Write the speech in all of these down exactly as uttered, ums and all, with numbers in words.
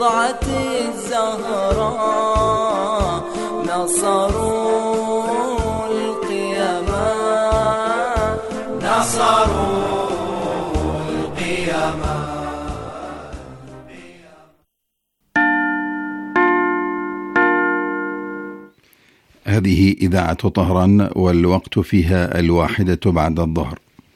بضعة الزهراء نصروا القيامة نصروا القيامة. هذه إذاعة طهران والوقت فيها الواحدة بعد الظهر.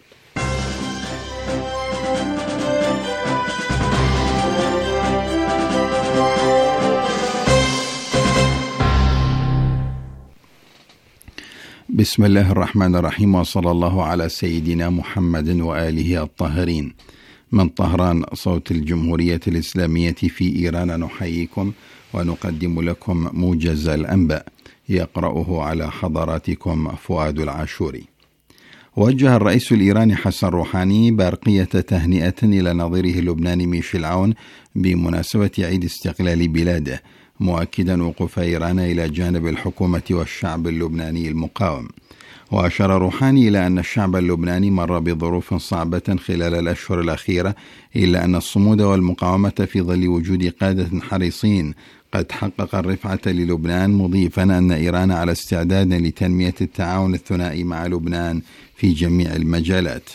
بسم الله الرحمن الرحيم، وصلى الله على سيدنا محمد وآله الطاهرين. من طهران صوت الجمهورية الإسلامية في إيران نحييكم ونقدم لكم موجز الأنباء، يقرأه على حضراتكم فؤاد العاشوري. وجه الرئيس الإيراني حسن روحاني برقية تهنئة إلى نظيره اللبناني ميشيل عون بمناسبة عيد استقلال بلاده، مؤكدا وقوف إيران إلى جانب الحكومة والشعب اللبناني المقاوم. وأشار روحاني إلى أن الشعب اللبناني مر بظروف صعبة خلال الأشهر الأخيرة، إلا أن الصمود والمقاومة في ظل وجود قادة حريصين قد حقق الرفعة للبنان، مضيفا أن إيران على استعداد لتنمية التعاون الثنائي مع لبنان في جميع المجالات.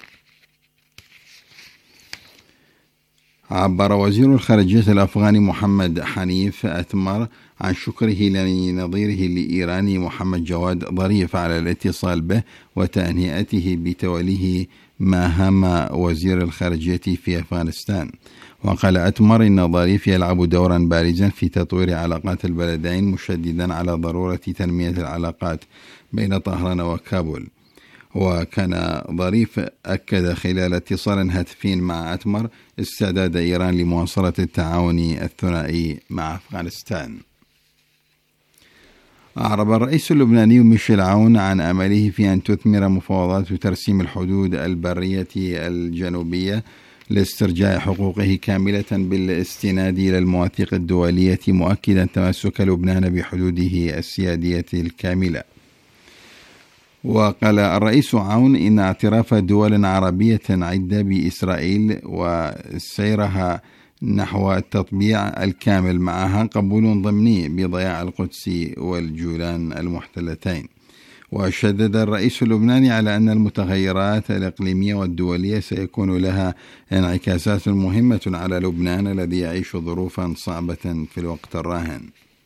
عبر وزير الخارجية الأفغاني محمد حنيف أتمر عن شكره لنظيره الإيراني محمد جواد ظريف على الاتصال به وتهنئته بتوليه مهام وزير الخارجية في أفغانستان. وقال أتمر إن ظريف يلعب دورا بارزا في تطوير علاقات البلدين، مشددا على ضرورة تنمية العلاقات بين طهران وكابول. وكان ظريف أكد خلال اتصال هاتفي مع أتمر استعداد إيران لمواصلة التعاون الثنائي مع أفغانستان. أعرب الرئيس اللبناني ميشيل عون عن أمله في أن تثمر مفاوضات ترسيم الحدود البرية الجنوبية لاسترجاع حقوقه كاملة بالاستناد إلى المواثيق الدولية، مؤكدا تمسك لبنان بحدوده السيادية الكاملة. وقال الرئيس عون إن اعتراف دول عربية عدة بإسرائيل وسيرها نحو التطبيع الكامل معها قبول ضمني بضياع القدس والجولان المحتلتين. وشدد الرئيس اللبناني على أن المتغيرات الإقليمية والدولية سيكون لها انعكاسات مهمة على لبنان الذي يعيش ظروفا صعبة في الوقت الراهن.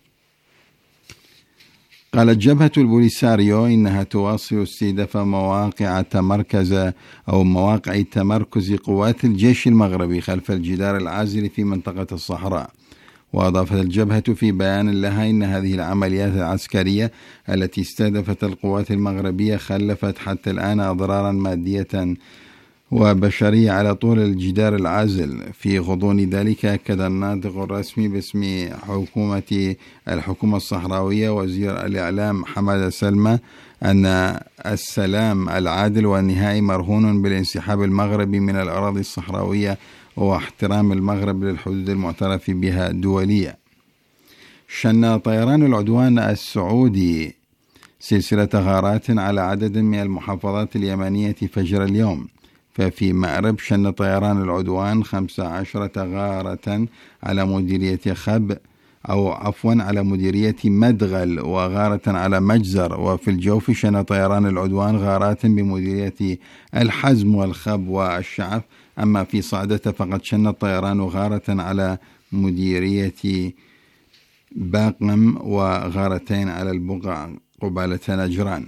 قالت جبهة البوليساريو إنها تواصل استهداف مواقع تمركز أو مواقع تمركز قوات الجيش المغربي خلف الجدار العازل في منطقة الصحراء. وأضافت الجبهة في بيان لها إن هذه العمليات العسكرية التي استهدفت القوات المغربية خلفت حتى الآن أضرارا مادية وبشرية على طول الجدار العازل. في غضون ذلك أكد الناطق الرسمي باسم حكومة الحكومة الصحراوية وزير الإعلام حمادة سلمى أن السلام العادل والنهائي مرهون بالانسحاب المغربي من الأراضي الصحراوية واحترام المغرب للحدود المعترف بها دوليا. شن طيران العدوان السعودي سلسلة غارات على عدد من المحافظات اليمنية فجر اليوم. ففي مأرب شن طيران العدوان خمس عشرة غارة على مديرية خب أو عفوا على مديرية مدغل وغارة على مجزر. وفي الجوف شن طيران العدوان غارات بمديرية الحزم والخب والشعف. أما في صعدة فقد شن الطيران غارة على مديرية باقم وغارتين على البقع قبالة نجران.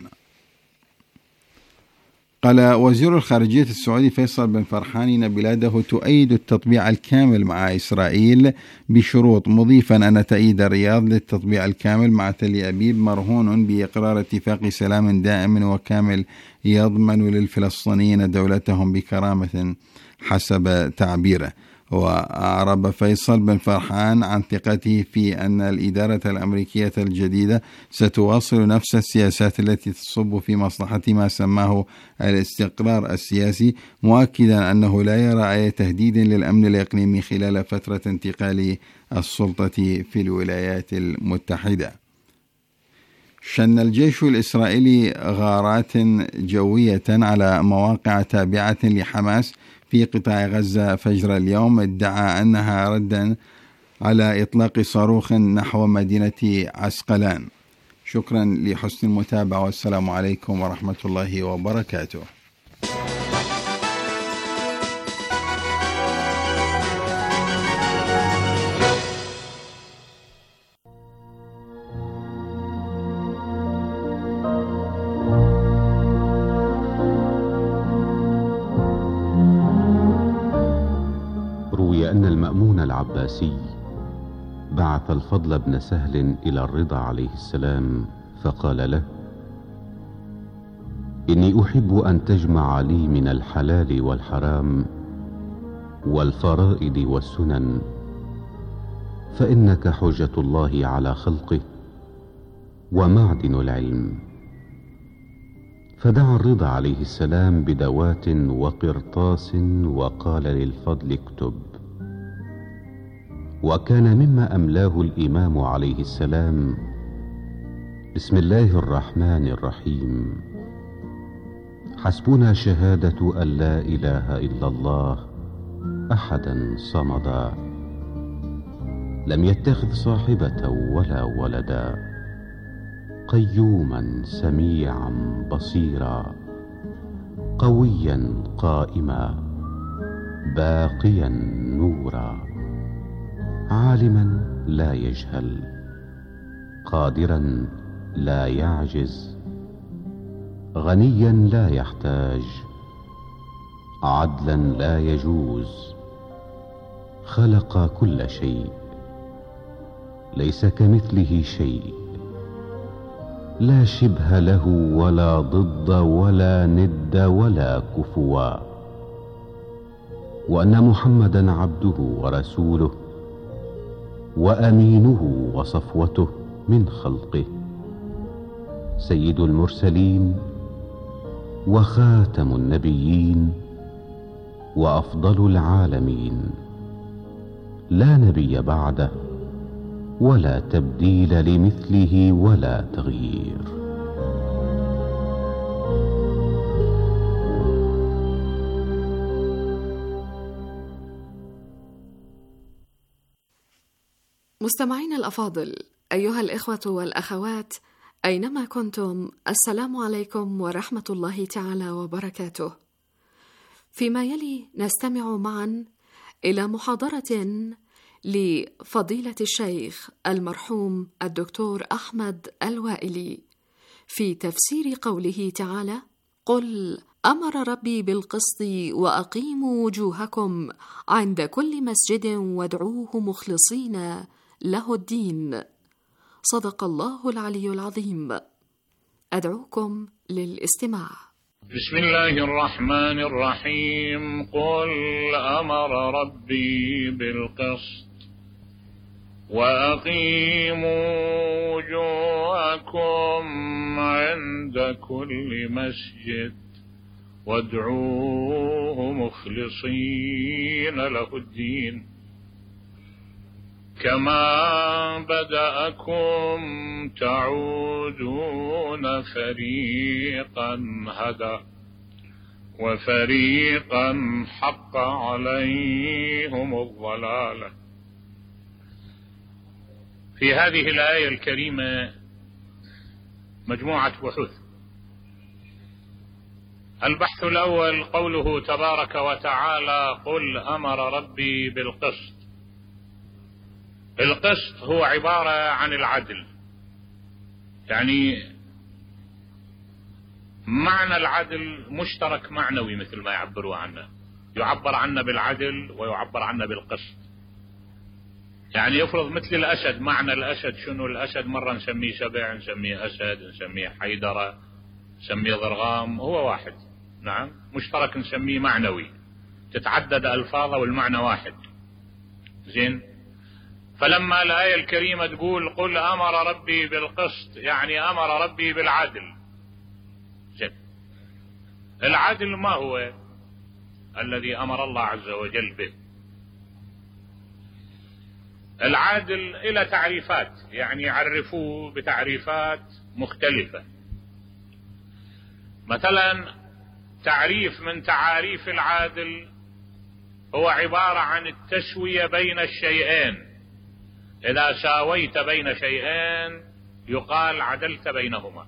قال وزير الخارجية السعودي فيصل بن فرحان إن بلاده تؤيد التطبيع الكامل مع إسرائيل بشروط، مضيفا أن تأييد الرياض للتطبيع الكامل مع تل أبيب مرهون بإقرار اتفاق سلام دائم وكامل يضمن للفلسطينيين دولتهم بكرامة حسب تعبيره. وأعرب فيصل بن فرحان عن ثقته في أن الإدارة الأمريكية الجديدة ستواصل نفس السياسات التي تصب في مصلحة ما سماه الاستقرار السياسي، مؤكدا أنه لا يرى أي تهديد للأمن الإقليمي خلال فترة انتقال السلطة في الولايات المتحدة. شن الجيش الإسرائيلي غارات جوية على مواقع تابعة لحماس في قطاع غزة فجر اليوم، ادعى أنها ردا على إطلاق صاروخ نحو مدينة عسقلان. شكرا لحسن المتابعة، والسلام عليكم ورحمة الله وبركاته. روي أن المأمون العباسي بعث الفضل بن سهل إلى الرضا عليه السلام فقال له: إني أحب أن تجمع لي من الحلال والحرام والفرائض والسنن، فإنك حجة الله على خلقه ومعدن العلم. فدعا الرضا عليه السلام بدوات وقرطاس وقال للفضل: اكتب. وكان مما أملاه الإمام عليه السلام: بسم الله الرحمن الرحيم، حسبنا شهادة أن لا إله إلا الله أحدا صمدا، لم يتخذ صاحبة ولا ولدا، قيوما سميعا بصيرا، قويا قائما، باقيا نورا، عالما لا يجهل، قادرا لا يعجز، غنيا لا يحتاج، عدلا لا يجوز، خلق كل شيء، ليس كمثله شيء، لا شبه له ولا ضد ولا ند ولا كفوا، وأن محمدا عبده ورسوله وأمينه وصفوته من خلقه، سيد المرسلين وخاتم النبيين وأفضل العالمين، لا نبي بعده ولا تبديل لمثله ولا تغيير. مستمعينا الأفاضل، أيها الإخوة والأخوات، أينما كنتم، السلام عليكم ورحمة الله تعالى وبركاته. فيما يلي نستمع معا إلى محاضرة لفضيلة الشيخ المرحوم الدكتور أحمد الوائلي في تفسير قوله تعالى: قل أمر ربي بالقسط وأقيموا وجوهكم عند كل مسجد وادعوه مخلصين له الدين. صدق الله العلي العظيم. أدعوكم للاستماع. بسم الله الرحمن الرحيم. قل أمر ربي بالقسط وأقيموا وجوهكم عند كل مسجد وادعوه مخلصين له الدين كما بدأكم تعودون فريقا هدى وفريقا حق عليهم الضلالة. في هذه الآية الكريمة مجموعة بحوث. البحث الأول قوله تبارك وتعالى: قل أمر ربي بالقسط. القسط هو عبارة عن العدل، يعني معنى العدل مشترك معنوي مثل ما يعبروا عنه، يعبر عنه بالعدل ويعبر عنه بالقسط. يعني يفرض مثل الأسد، معنى الأسد شنو؟ الأسد مرة نسميه سبع، نسميه أسد، نسميه حيدرة، نسميه ضرغام، هو واحد. نعم، مشترك نسميه معنوي، تتعدد ألفاظه والمعنى واحد. زين، فلما الآية الكريمة تقول قل أمر ربي بالقسط، يعني أمر ربي بالعدل. زين، العدل ما هو؟ الذي أمر الله عز وجل به. العادل إلى تعريفات، يعني يعرفوه بتعريفات مختلفة. مثلا تعريف من تعاريف العادل هو عبارة عن التسوية بين الشيئين، إذا ساويت بين شيئين يقال عدلت بينهما،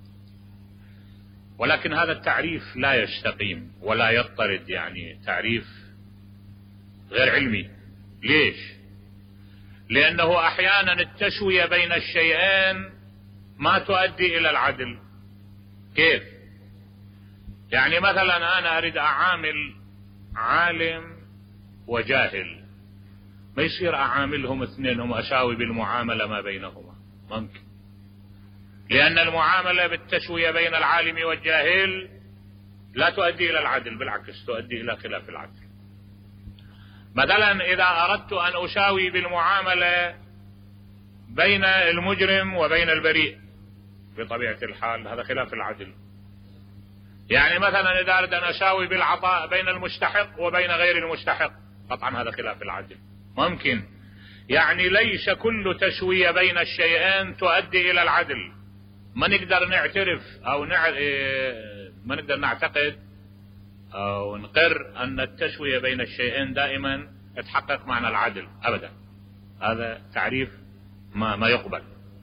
ولكن هذا التعريف لا يستقيم ولا يضطرد، يعني تعريف غير علمي. ليش؟ لأنه أحيانا التسوية بين الشيئين ما تؤدي إلى العدل. كيف؟ يعني مثلا أنا أريد أعامل عالم وجاهل، ما يصير أعاملهم اثنينهم أساوي بالمعاملة ما بينهما، ممكن، لأن المعاملة بالتسوية بين العالم والجاهل لا تؤدي إلى العدل، بالعكس تؤدي إلى خلاف العدل. مثلا إذا أردت أن أساوي بالمعاملة بين المجرم وبين البريء بطبيعة الحال هذا خلاف العدل. يعني مثلا إذا أردت أن أساوي بالعطاء بين المستحق وبين غير المستحق قطعا هذا خلاف العدل، ممكن. يعني ليس كل تسوية بين الشيئين تؤدي إلى العدل. ما نقدر نعترف أو نع... ما نقدر نعتقد أو نقر أن التسوية بين الشيئين دائما تحقق معنى العدل أبدا، هذا تعريف ما, ما يقبل.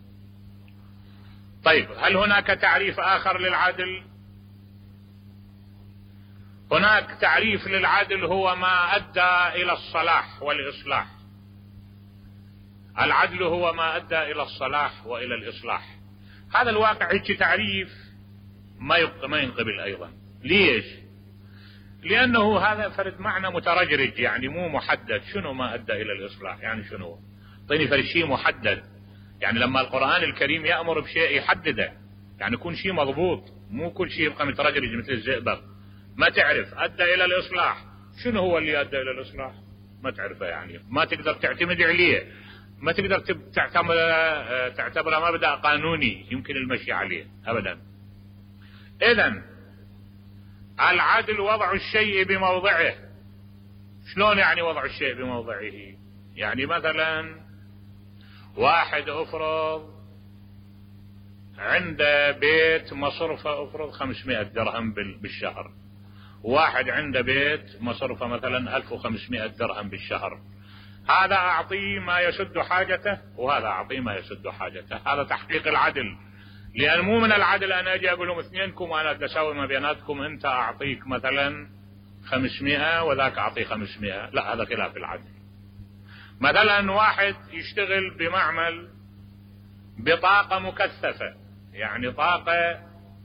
طيب هل هناك تعريف آخر للعدل؟ هناك تعريف للعدل هو ما أدى إلى الصلاح والإصلاح. العدل هو ما أدى إلى الصلاح وإلى الإصلاح. هذا الواقع هيك تعريف ما ما ينقبل أيضا. ليش؟ لأنه هذا فرد معنى مترجرج، يعني مو محدد. شنو ما أدى إلى الإصلاح؟ يعني شنو؟ طيني فرد شيء محدد. يعني لما القرآن الكريم يأمر بشيء يحدده، يعني يكون شيء مضبوط، مو كل شيء يبقى مترجرج مثل الزئبق. ما تعرف أدى إلى الإصلاح، شنو هو اللي أدى إلى الإصلاح؟ ما تعرفه، يعني ما تقدر تعتمد عليه، ما تقدر تعتبر تعتبره مبدأ قانوني يمكن المشي عليه أبدا. إذن العدل وضع الشيء بموضعه. شلون يعني وضع الشيء بموضعه؟ يعني مثلا واحد أفرض عنده بيت مصرفه أفرض خمسمائة درهم بالشهر، واحد عنده بيت مصرفه مثلا ألف وخمسمائة درهم بالشهر، هذا أعطيه ما يسد حاجته وهذا أعطيه ما يسد حاجته. هذا تحقيق العدل. لأن مو من العدل أنا أجي أقول لهم اثنينكم وأنا أتساوي ما بيناتكم، أنت أعطيك مثلا خمسمائة وذاك أعطيه خمسمائة، لا هذا خلاف العدل. مثلا واحد يشتغل بمعمل بطاقة مكثفة، يعني طاقة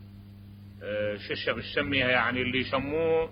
شو بنسميها، يعني اللي يسموه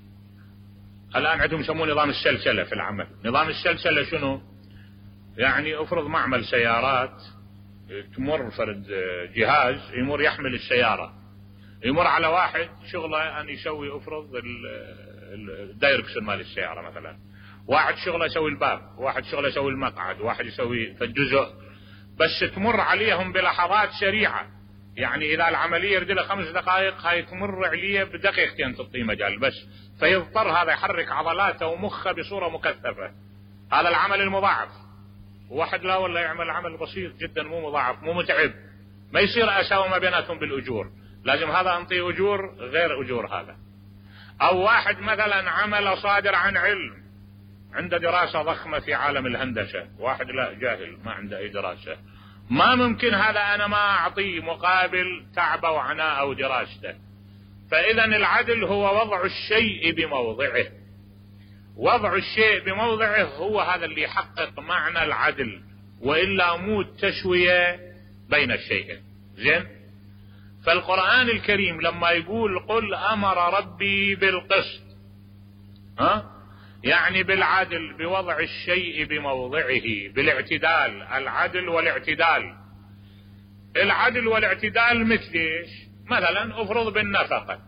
الآن عندهم يسموه نظام السلسلة في العمل. نظام السلسلة شنو؟ يعني افرض معمل سيارات، تمر فرد جهاز يمر يحمل السيارة، يمر على واحد شغله أن يسوي افرض الدايركشن مال السيارة مثلا، واحد شغله يسوي الباب، واحد شغله يسوي المقعد، واحد يسوي في الجزء، بس تمر عليهم بلحظات سريعة. يعني إذا العملية يرد لها خمس دقائق هاي تمر عليه بدقيقتين تعطيه مجال بس، فيضطر هذا يحرك عضلاته ومخه بصورة مكثفة. هذا العمل المضاعف. واحد لا والله يعمل عمل بسيط جدا مو مضاعف مو متعب، ما يصير أساوي ما بيناتهم بالأجور، لازم هذا أنطيه أجور غير أجور هذا. أو واحد مثلا عمل صادر عن علم، عنده دراسة ضخمة في عالم الهندسة، واحد لا جاهل ما عنده أي دراسة، ما ممكن هذا أنا ما أعطيه مقابل تعبه وعناء أو دراسته. فإذا العدل هو وضع الشيء بموضعه. وضع الشيء بموضعه هو هذا اللي يحقق معنى العدل، وإلا مو التسوية بين الشيئين. زين؟ فالقرآن الكريم لما يقول قل أمر ربي بالقسط، ها؟ يعني بالعدل، بوضع الشيء بموضعه، بالاعتدال، العدل والاعتدال. العدل والاعتدال مثل ايش؟ مثلا افرض بالنفقة،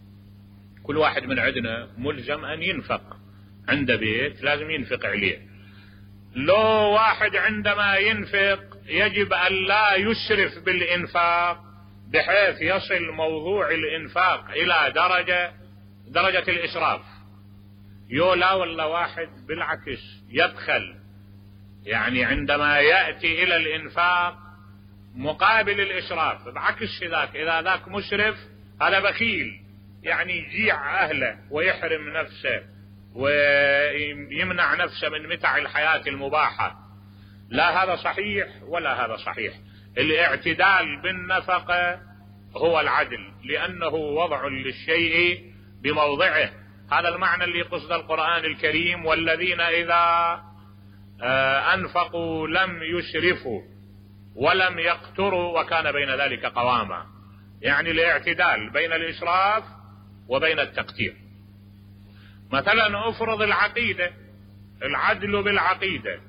كل واحد من عندنا ملزم ان ينفق، عنده بيت لازم ينفق عليه. لو واحد عندما ينفق يجب ان لا يسرف بالانفاق بحيث يصل موضوع الانفاق الى درجة درجة الاسراف. يو لا ولا واحد بالعكس يبخل، يعني عندما يأتي إلى الإنفاق مقابل الإسراف، بعكس ذاك. إذا ذاك مسرف هذا بخيل، يعني يجيع أهله ويحرم نفسه ويمنع نفسه من متع الحياة المباحة. لا هذا صحيح ولا هذا صحيح. الاعتدال بالنفقة هو العدل، لأنه وضع للشيء بموضعه. هذا المعنى اللي قصد القرآن الكريم: والذين إذا أنفقوا لم يسرفوا ولم يقتروا وكان بين ذلك قواما. يعني الاعتدال بين الإسراف وبين التقتير. مثلا افرض العقيدة، العدل بالعقيدة.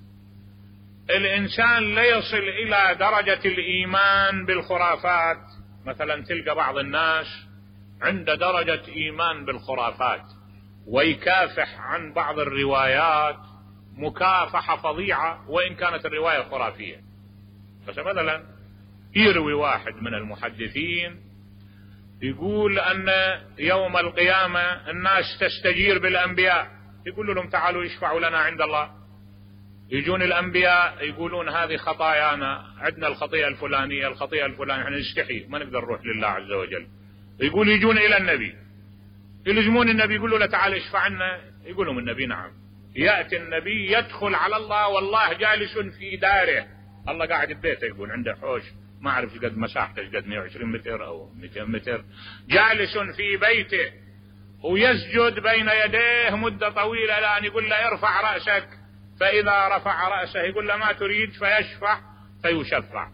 الإنسان لا يصل إلى درجة الإيمان بالخرافات. مثلا تلقى بعض الناس عند درجة إيمان بالخرافات ويكافح عن بعض الروايات مكافحة فظيعة وإن كانت الرواية خرافية. بس مثلا يروي واحد من المحدثين يقول أن يوم القيامة الناس تستجير بالأنبياء، يقول لهم تعالوا يشفعوا لنا عند الله. يجون الأنبياء يقولون هذه خطايانا، عندنا الخطيئة الفلانية الخطيئة الفلانية، احنا نستحي ما نقدر نروح لله عز وجل. يقول يجون إلى النبي، يلزمون النبي يقولوا له تعال اشفع لنا، يقول لهم النبي نعم. يأتي النبي يدخل على الله والله جالس في داره، الله قاعد ببيته، يقول عنده حوش ما أعرف قد مساحته قد مئة وعشرين متر أو مئتين متر، جالس في بيته ويسجد بين يديه مدة طويلة لأن يقول له ارفع رأسك، فإذا رفع رأسه يقول له ما تريد فيشفع فيشفع.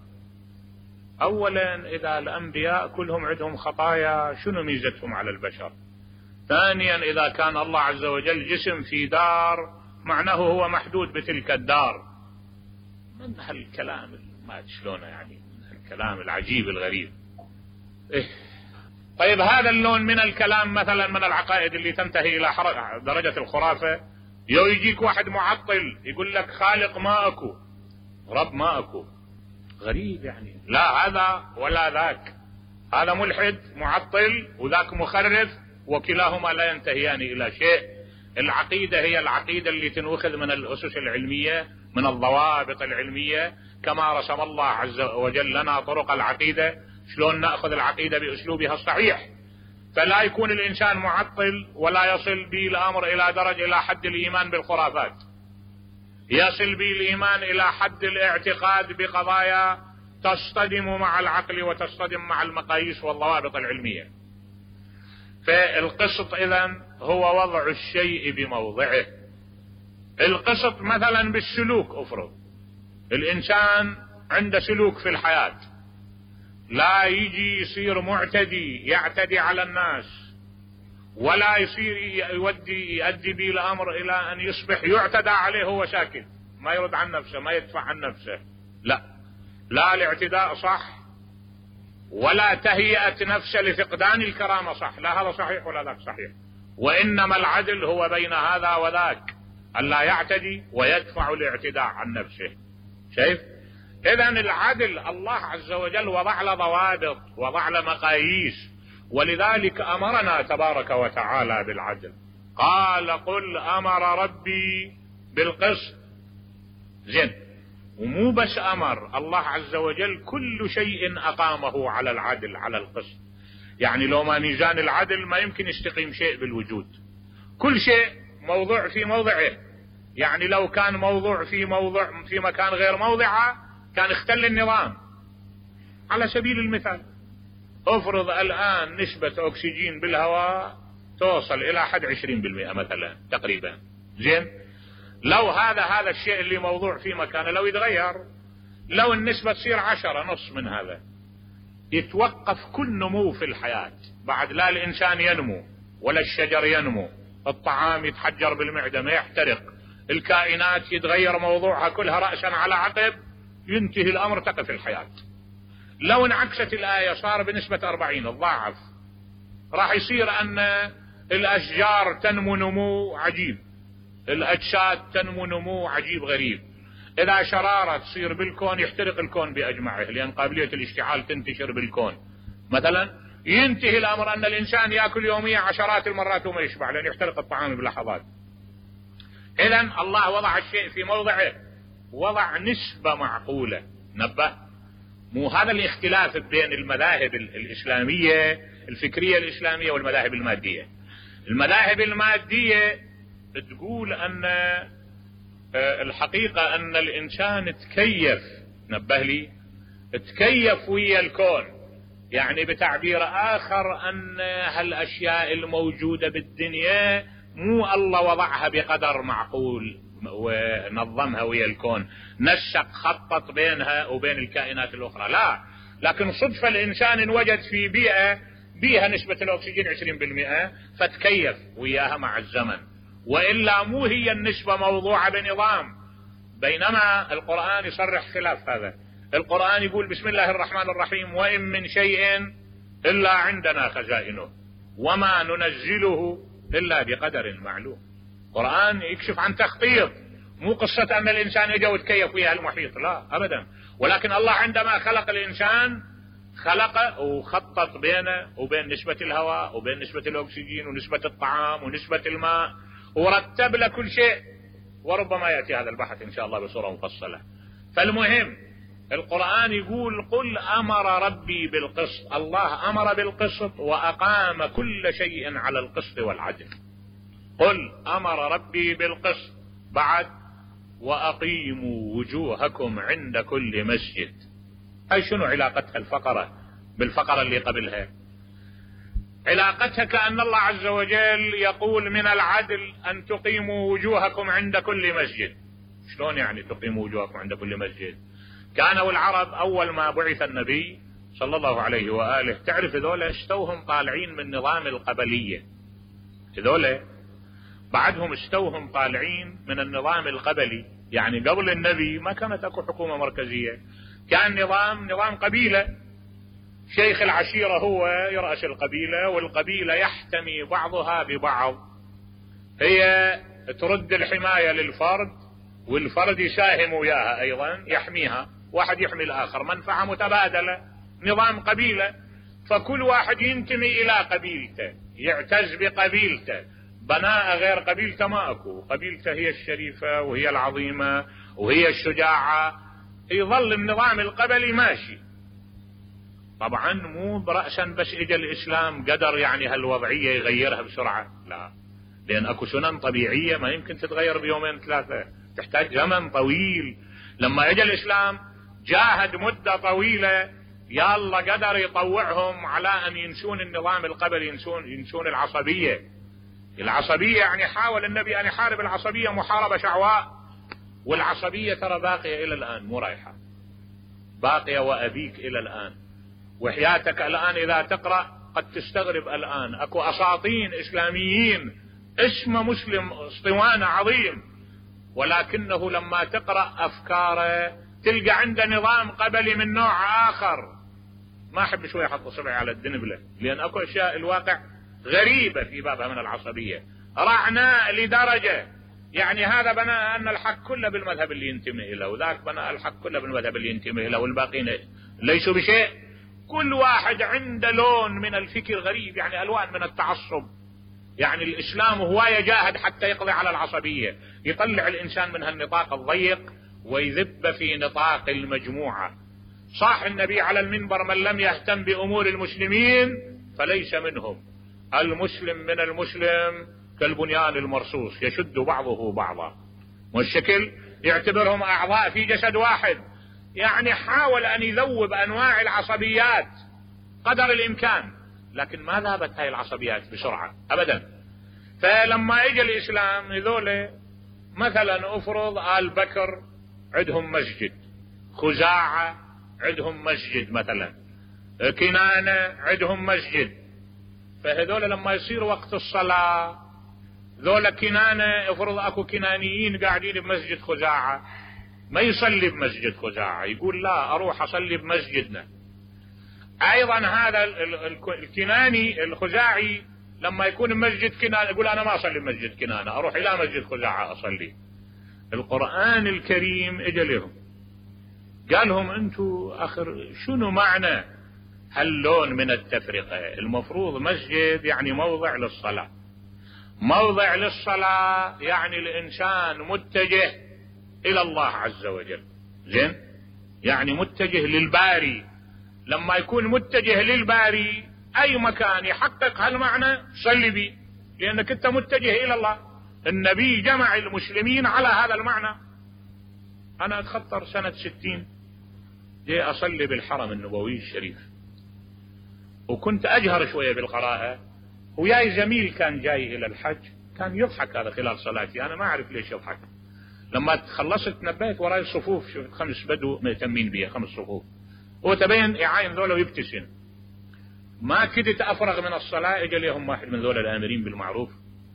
أولا إذا الأنبياء كلهم عندهم خطايا شنو ميزتهم على البشر؟ ثانيا إذا كان الله عز وجل جسم في دار معناه هو محدود بتلك الدار. من هالكلام ما شلونه يعني، الكلام العجيب الغريب. إيه؟ طيب هذا اللون من الكلام مثلا من العقائد اللي تنتهي إلى درجة الخرافة، يو يجيك واحد معطل يقول لك خالق ما أكو، رب ما أكو. غريب يعني، لا هذا ولا ذاك، هذا ملحد معطل وذاك مخرف، وكلاهما لا ينتهيان إلى شيء. العقيدة هي العقيدة اللي تنوخذ من الأسس العلمية، من الضوابط العلمية، كما رسم الله عز وجل لنا طرق العقيدة، شلون نأخذ العقيدة بأسلوبها الصحيح. فلا يكون الإنسان معطل ولا يصل به الأمر إلى درجة إلى حد الإيمان بالخرافات، يصل به الإيمان إلى حد الاعتقاد بقضايا تصطدم مع العقل وتصطدم مع المقاييس والضوابط العلمية. فالقسط إذن هو وضع الشيء بموضعه. القسط مثلا بالسلوك، افرض الإنسان عنده سلوك في الحياة، لا يجي يصير معتدي يعتدي على الناس، ولا يصير يودي يؤدي به الأمر إلى أن يصبح يعتدى عليه هو ساكت ما يرد عن نفسه ما يدفع عن نفسه. لا، لا الاعتداء صح ولا تهيئة نفسه لفقدان الكرامة صح، لا هذا صحيح ولا ذاك صحيح. وإنما العدل هو بين هذا وذاك، ألا يعتدي ويدفع الاعتداء عن نفسه. شايف؟ إذن العدل الله عز وجل وضع له ضوابط، وضع له مقاييس، ولذلك أمرنا تبارك وتعالى بالعدل. قال قل أمر ربي بالقسط. زين، ومو بس أمر الله عز وجل، كل شيء أقامه على العدل على القسط. يعني لو ما ميزان العدل ما يمكن يستقيم شيء بالوجود، كل شيء موضوع في موضعه. يعني لو كان موضوع في موضع في مكان غير موضعه كان اختل النظام. على سبيل المثال افرض الآن نسبة أكسجين بالهواء توصل إلى حد عشرين بالمئة مثلا تقريبا. زين، لو هذا هذا الشيء اللي موضوع في مكانه لو يتغير، لو النسبة تصير عشرة نص من هذا، يتوقف كل نمو في الحياة. بعد لا الإنسان ينمو ولا الشجر ينمو، الطعام يتحجر بالمعدة ما يحترق، الكائنات يتغير موضوعها كلها رأسا على عقب، ينتهي الأمر تقف الحياة. لو انعكست الآية صار بنسبة أربعين الضعف، راح يصير أن الأشجار تنمو نمو عجيب، الأجساد تنمو نمو عجيب غريب. إذا شرارة تصير بالكون يحترق الكون بأجمعه، لأن قابلية الاشتعال تنتشر بالكون. مثلا ينتهي الأمر أن الإنسان يأكل يوميا عشرات المرات وما يشبع لأن يحترق الطعام بلحظات. إذن الله وضع الشيء في موضعه، وضع نسبة معقولة. نبه، مو هذا الاختلاف بين المذاهب الإسلامية الفكرية الإسلامية والمذاهب المادية. المذاهب المادية تقول أن الحقيقة أن الإنسان تكيف، نبه لي، تكيف ويا الكون، يعني بتعبير آخر أن هالأشياء الموجودة بالدنيا مو الله وضعها بقدر معقول ونظمها ويا الكون، نسق خطط بينها وبين الكائنات الأخرى، لا، لكن صدفة الإنسان انوجد في بيئة بيها نسبة الأكسجين عشرين بالمئة فتكيف وياها مع الزمن، وإلا مو هي النسبة موضوعة بنظام. بينما القرآن يصرح خلاف هذا، القرآن يقول بسم الله الرحمن الرحيم وإن من شيء إلا عندنا خزائنه وما ننزله إلا بقدر معلوم. القرآن يكشف عن تخطيط، مو قصة أن الإنسان يجي ويتكيف ويا المحيط، لا أبدا، ولكن الله عندما خلق الإنسان خلقه وخطط بينه وبين نسبة الهواء وبين نسبة الأكسجين ونسبة الطعام ونسبة الماء، ورتب له كل شيء، وربما يأتي هذا البحث إن شاء الله بصورة مفصلة. فالمهم القرآن يقول قل أمر ربي بالقسط، الله أمر بالقسط وأقام كل شيء على القسط والعدل. قل أمر ربي بالقسط، بعد وأقيموا وجوهكم عند كل مسجد. أي شنو علاقتها الفقرة بالفقرة اللي قبلها؟ علاقتها كأن الله عز وجل يقول من العدل أن تقيموا وجوهكم عند كل مسجد. شلون يعني تقيموا وجوهكم عند كل مسجد؟ كانوا العرب أول ما بعث النبي صلى الله عليه وآله، تعرف ذولا استوهم طالعين من نظام القبلية، ذولا بعدهم استوهم طالعين من النظام القبلي، يعني قبل النبي ما كانت اكو حكومة مركزية، كان نظام نظام قبيلة، شيخ العشيرة هو يرأس القبيلة والقبيلة يحتمي بعضها ببعض، هي ترد الحماية للفرد والفرد يساهم وياها أيضا يحميها، واحد يحمي الآخر، منفعة متبادلة، نظام قبيلة، فكل واحد ينتمي إلى قبيلته، يعتز بقبيلته، بناء غير قبيلته ما أكو، قبيلته هي الشريفة وهي العظيمة وهي الشجاعة، يظل النظام القبلي ماشي. طبعا مو برأسا بس اجى الإسلام قدر يعني هالوضعية يغيرها بسرعة، لا، لأن اكو سنن طبيعية ما يمكن تتغير بيومين ثلاثة، تحتاج زمن طويل. لما اجى الإسلام جاهد مدة طويلة، يا الله قدر يطوعهم على أن ينسون النظام القبلي، ينسون ينسون العصبية. العصبية يعني حاول النبي أن يحارب العصبية محاربة شعواء، والعصبية ترى باقية إلى الآن، مو رايحة، باقية وأبيك إلى الآن. وحياتك الآن إذا تقرأ قد تستغرب، الآن أكو أساطين إسلاميين اسمه مسلم اسطوانة عظيم، ولكنه لما تقرأ أفكاره تلقى عنده نظام قبلي من نوع آخر. ما أحب شوي أحط صبعي على الدنبلة، لأن أكو أشياء الواقع غريبة في بابها من العصبية، رعناء لدرجة يعني هذا بناء أن الحق كله بالمذهب اللي ينتمي إليه، وذاك بناء الحق كله بالمذهب اللي ينتمي إليه، والباقين ليسوا بشيء. كل واحد عنده لون من الفكر غريب، يعني ألوان من التعصب. يعني الإسلام هو يجاهد حتى يقضي على العصبية، يطلع الإنسان من هالنطاق الضيق ويذب في نطاق المجموعة. صاح النبي على المنبر من لم يهتم بأمور المسلمين فليس منهم، المسلم من المسلم كالبنيان المرصوص يشد بعضه بعضا، والشكل يعتبرهم أعضاء في جسد واحد. يعني حاول أن يذوب أنواع العصبيات قدر الإمكان، لكن ما ذهبت هاي العصبيات بسرعة أبدا. فلما اجى الإسلام هذول مثلا افرض آل بكر عندهم مسجد، خزاعة عندهم مسجد، مثلا كنانة عندهم مسجد، فهذول لما يصير وقت الصلاة ذولا كنانة، افرض اكو كنانيين قاعدين بمسجد خزاعة، ما يصلي بمسجد خزاعة، يقول لا اروح اصلي بمسجدنا. ايضا هذا الكناني الخزاعي لما يكون بمسجد كنانة يقول انا ما اصلي بمسجد كنانة، اروح الى مسجد خزاعة اصلي. القرآن الكريم اجى لهم قال لهم انتم اخر شنو معنى هاللون من التفرقة؟ المفروض مسجد يعني موضع للصلاة، موضع للصلاة يعني الإنسان متجه إلى الله عز وجل، زين؟ يعني متجه للباري. لما يكون متجه للباري أي مكان يحقق هالمعنى صلي بيه، لأنك أنت متجه إلى الله. النبي جمع المسلمين على هذا المعنى. أنا أتخطر سنة ستين جاي أصلي بالحرم النبوي الشريف، وكنت أجهر شوية بالقراءة، وياي زميل كان جاي إلى الحج كان يضحك هذا خلال صلاتي، أنا ما أعرف ليش يضحك. لما خلصت تنبهت وراي الصفوف، شفت خمس بدو مهتمين بي، خمس صفوف، وتبين يعاين ذولا ويبتسم. ما كدت أفرغ من الصلاة، إجا ليهم واحد من ذولا الآمرين بالمعروف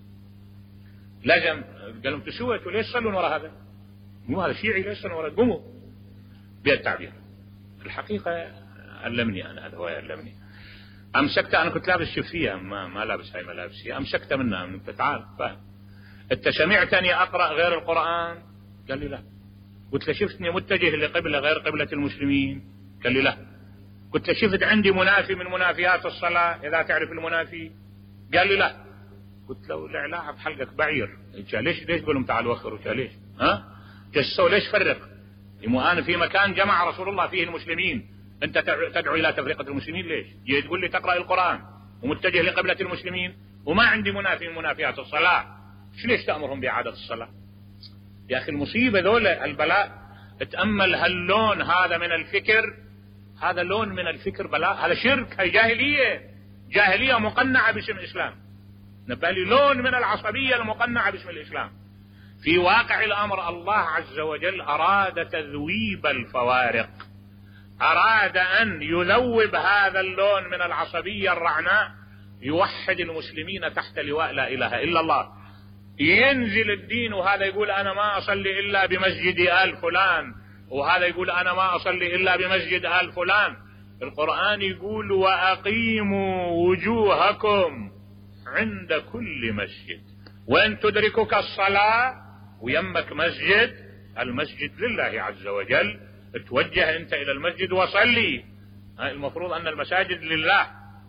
لازم، قال لهم تسويتوا ليش تصلون ورا هذا؟ مو هذا شيعي، ليش تصلون ورا؟ قوموا بالتعبير. الحقيقة علمني أنا، هذا هو علمني. أمسكته، أنا كنت لابس شفية، ما, ما لابس هاي ملابسي، أمسكته منها، أنت تعال فاهم، أنت سمعتني أقرأ غير القرآن؟ قال لي لا. قلت له شفتني متجه لقبلة غير قبلة المسلمين؟ قال لي لا. قلت له شفت عندي منافي من منافيات الصلاة إذا تعرف المنافي؟ قال لي لا. قلت له الإعلاء بحلقك بعير، ليش ليش تقول لهم تعالوا وخروا؟ ليش؟ ها؟ جسوا ليش فرق؟ أنا في مكان جمع رسول الله فيه المسلمين، أنت تدعو إلى تفرقة المسلمين ليش؟ جاي تقول لي تقرأ القرآن ومتجه لقبلة المسلمين وما عندي منافي من منافيات الصلاة، شو ليش تأمرهم بإعادة الصلاة؟ يا أخي المصيبة ذولا البلاء. اتأمل هاللون هذا من الفكر، هذا لون من الفكر بلاء، هذا شرك، هي جاهلية، جاهلية مقنعة باسم الإسلام. نبالي لون من العصبية المقنعة باسم الإسلام. في واقع الأمر الله عز وجل أراد تذويب الفوارق، أراد أن يذوب هذا اللون من العصبية الرعناء، يوحد المسلمين تحت لواء لا إله إلا الله. ينزل الدين وهذا يقول أنا ما أصلي إلا بمسجد آل فلان، وهذا يقول أنا ما أصلي إلا بمسجد آل فلان. القرآن يقول وأقيموا وجوهكم عند كل مسجد، وإن تدركك الصلاة ويمك مسجد، المسجد لله عز وجل، توجه أنت إلى المسجد وصلي. المفروض أن المساجد لله،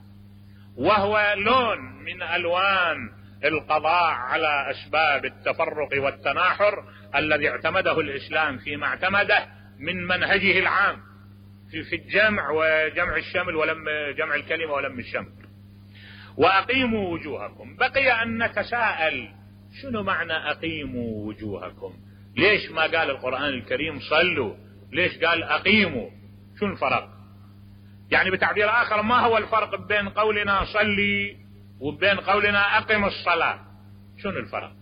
وهو لون من ألوان القضاء على أسباب التفرق والتناحر الذي اعتمده الإسلام فيما اعتمده من منهجه العام في الجمع وجمع الشمل ولم جمع الكلمة ولم الشمل. وأقيموا وجوهكم. بقي أن نتساءل شنو معنى أقيموا وجوهكم؟ ليش ما قال القرآن الكريم صلوا؟ ليش قال أقيموا؟ شنو الفرق؟ يعني بتعبير آخر، ما هو الفرق بين قولنا صلي وبين قولنا أقم الصلاة؟ شنو الفرق؟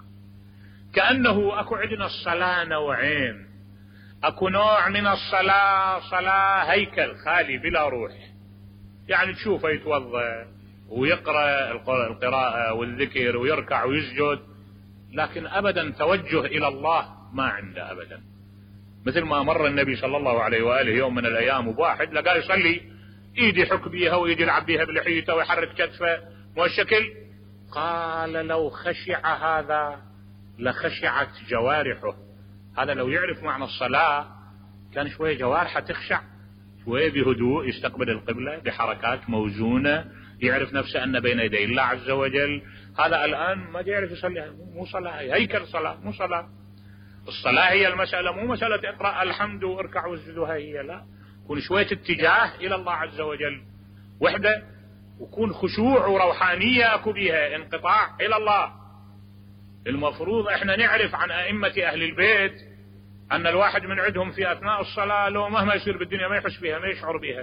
كأنه أكو عندنا الصلاة نوعين، أكو نوع من الصلاة صلاة هيكل خالي بلا روح، يعني تشوفه يتوضأ ويقرأ القراءة والذكر ويركع ويسجد، لكن أبدا توجه إلى الله ما عنده أبدا. مثل ما مر النبي صلى الله عليه وآله يوم من الأيام وواحد لقاه يصلي، إيدي يحك بيها وإيدي يلعب بيها بلحيته ويحرك كتفه والشكل، قال لو خشع هذا لخشعت جوارحه. هذا لو يعرف معنى الصلاة كان شوية جوارحه تخشع، شوية بهدوء يستقبل القبلة بحركات موزونة، يعرف نفسه أن بين يدي الله عز وجل. هذا الآن ما يعرف يصلي، مو صلاة، هيكل صلاة مو صلاة. الصلاة هي المسألة، مو مسألة اقرأ الحمد واركع واسجد، هي لا، كون شوية اتجاه إلى الله عز وجل وحده، وكون خشوع وروحانية أكو بيها انقطاع إلى الله. المفروض احنا نعرف عن أئمة أهل البيت أن الواحد من عندهم في أثناء الصلاة لو مهما يصير بالدنيا ما يحس بها، ما يشعر بها.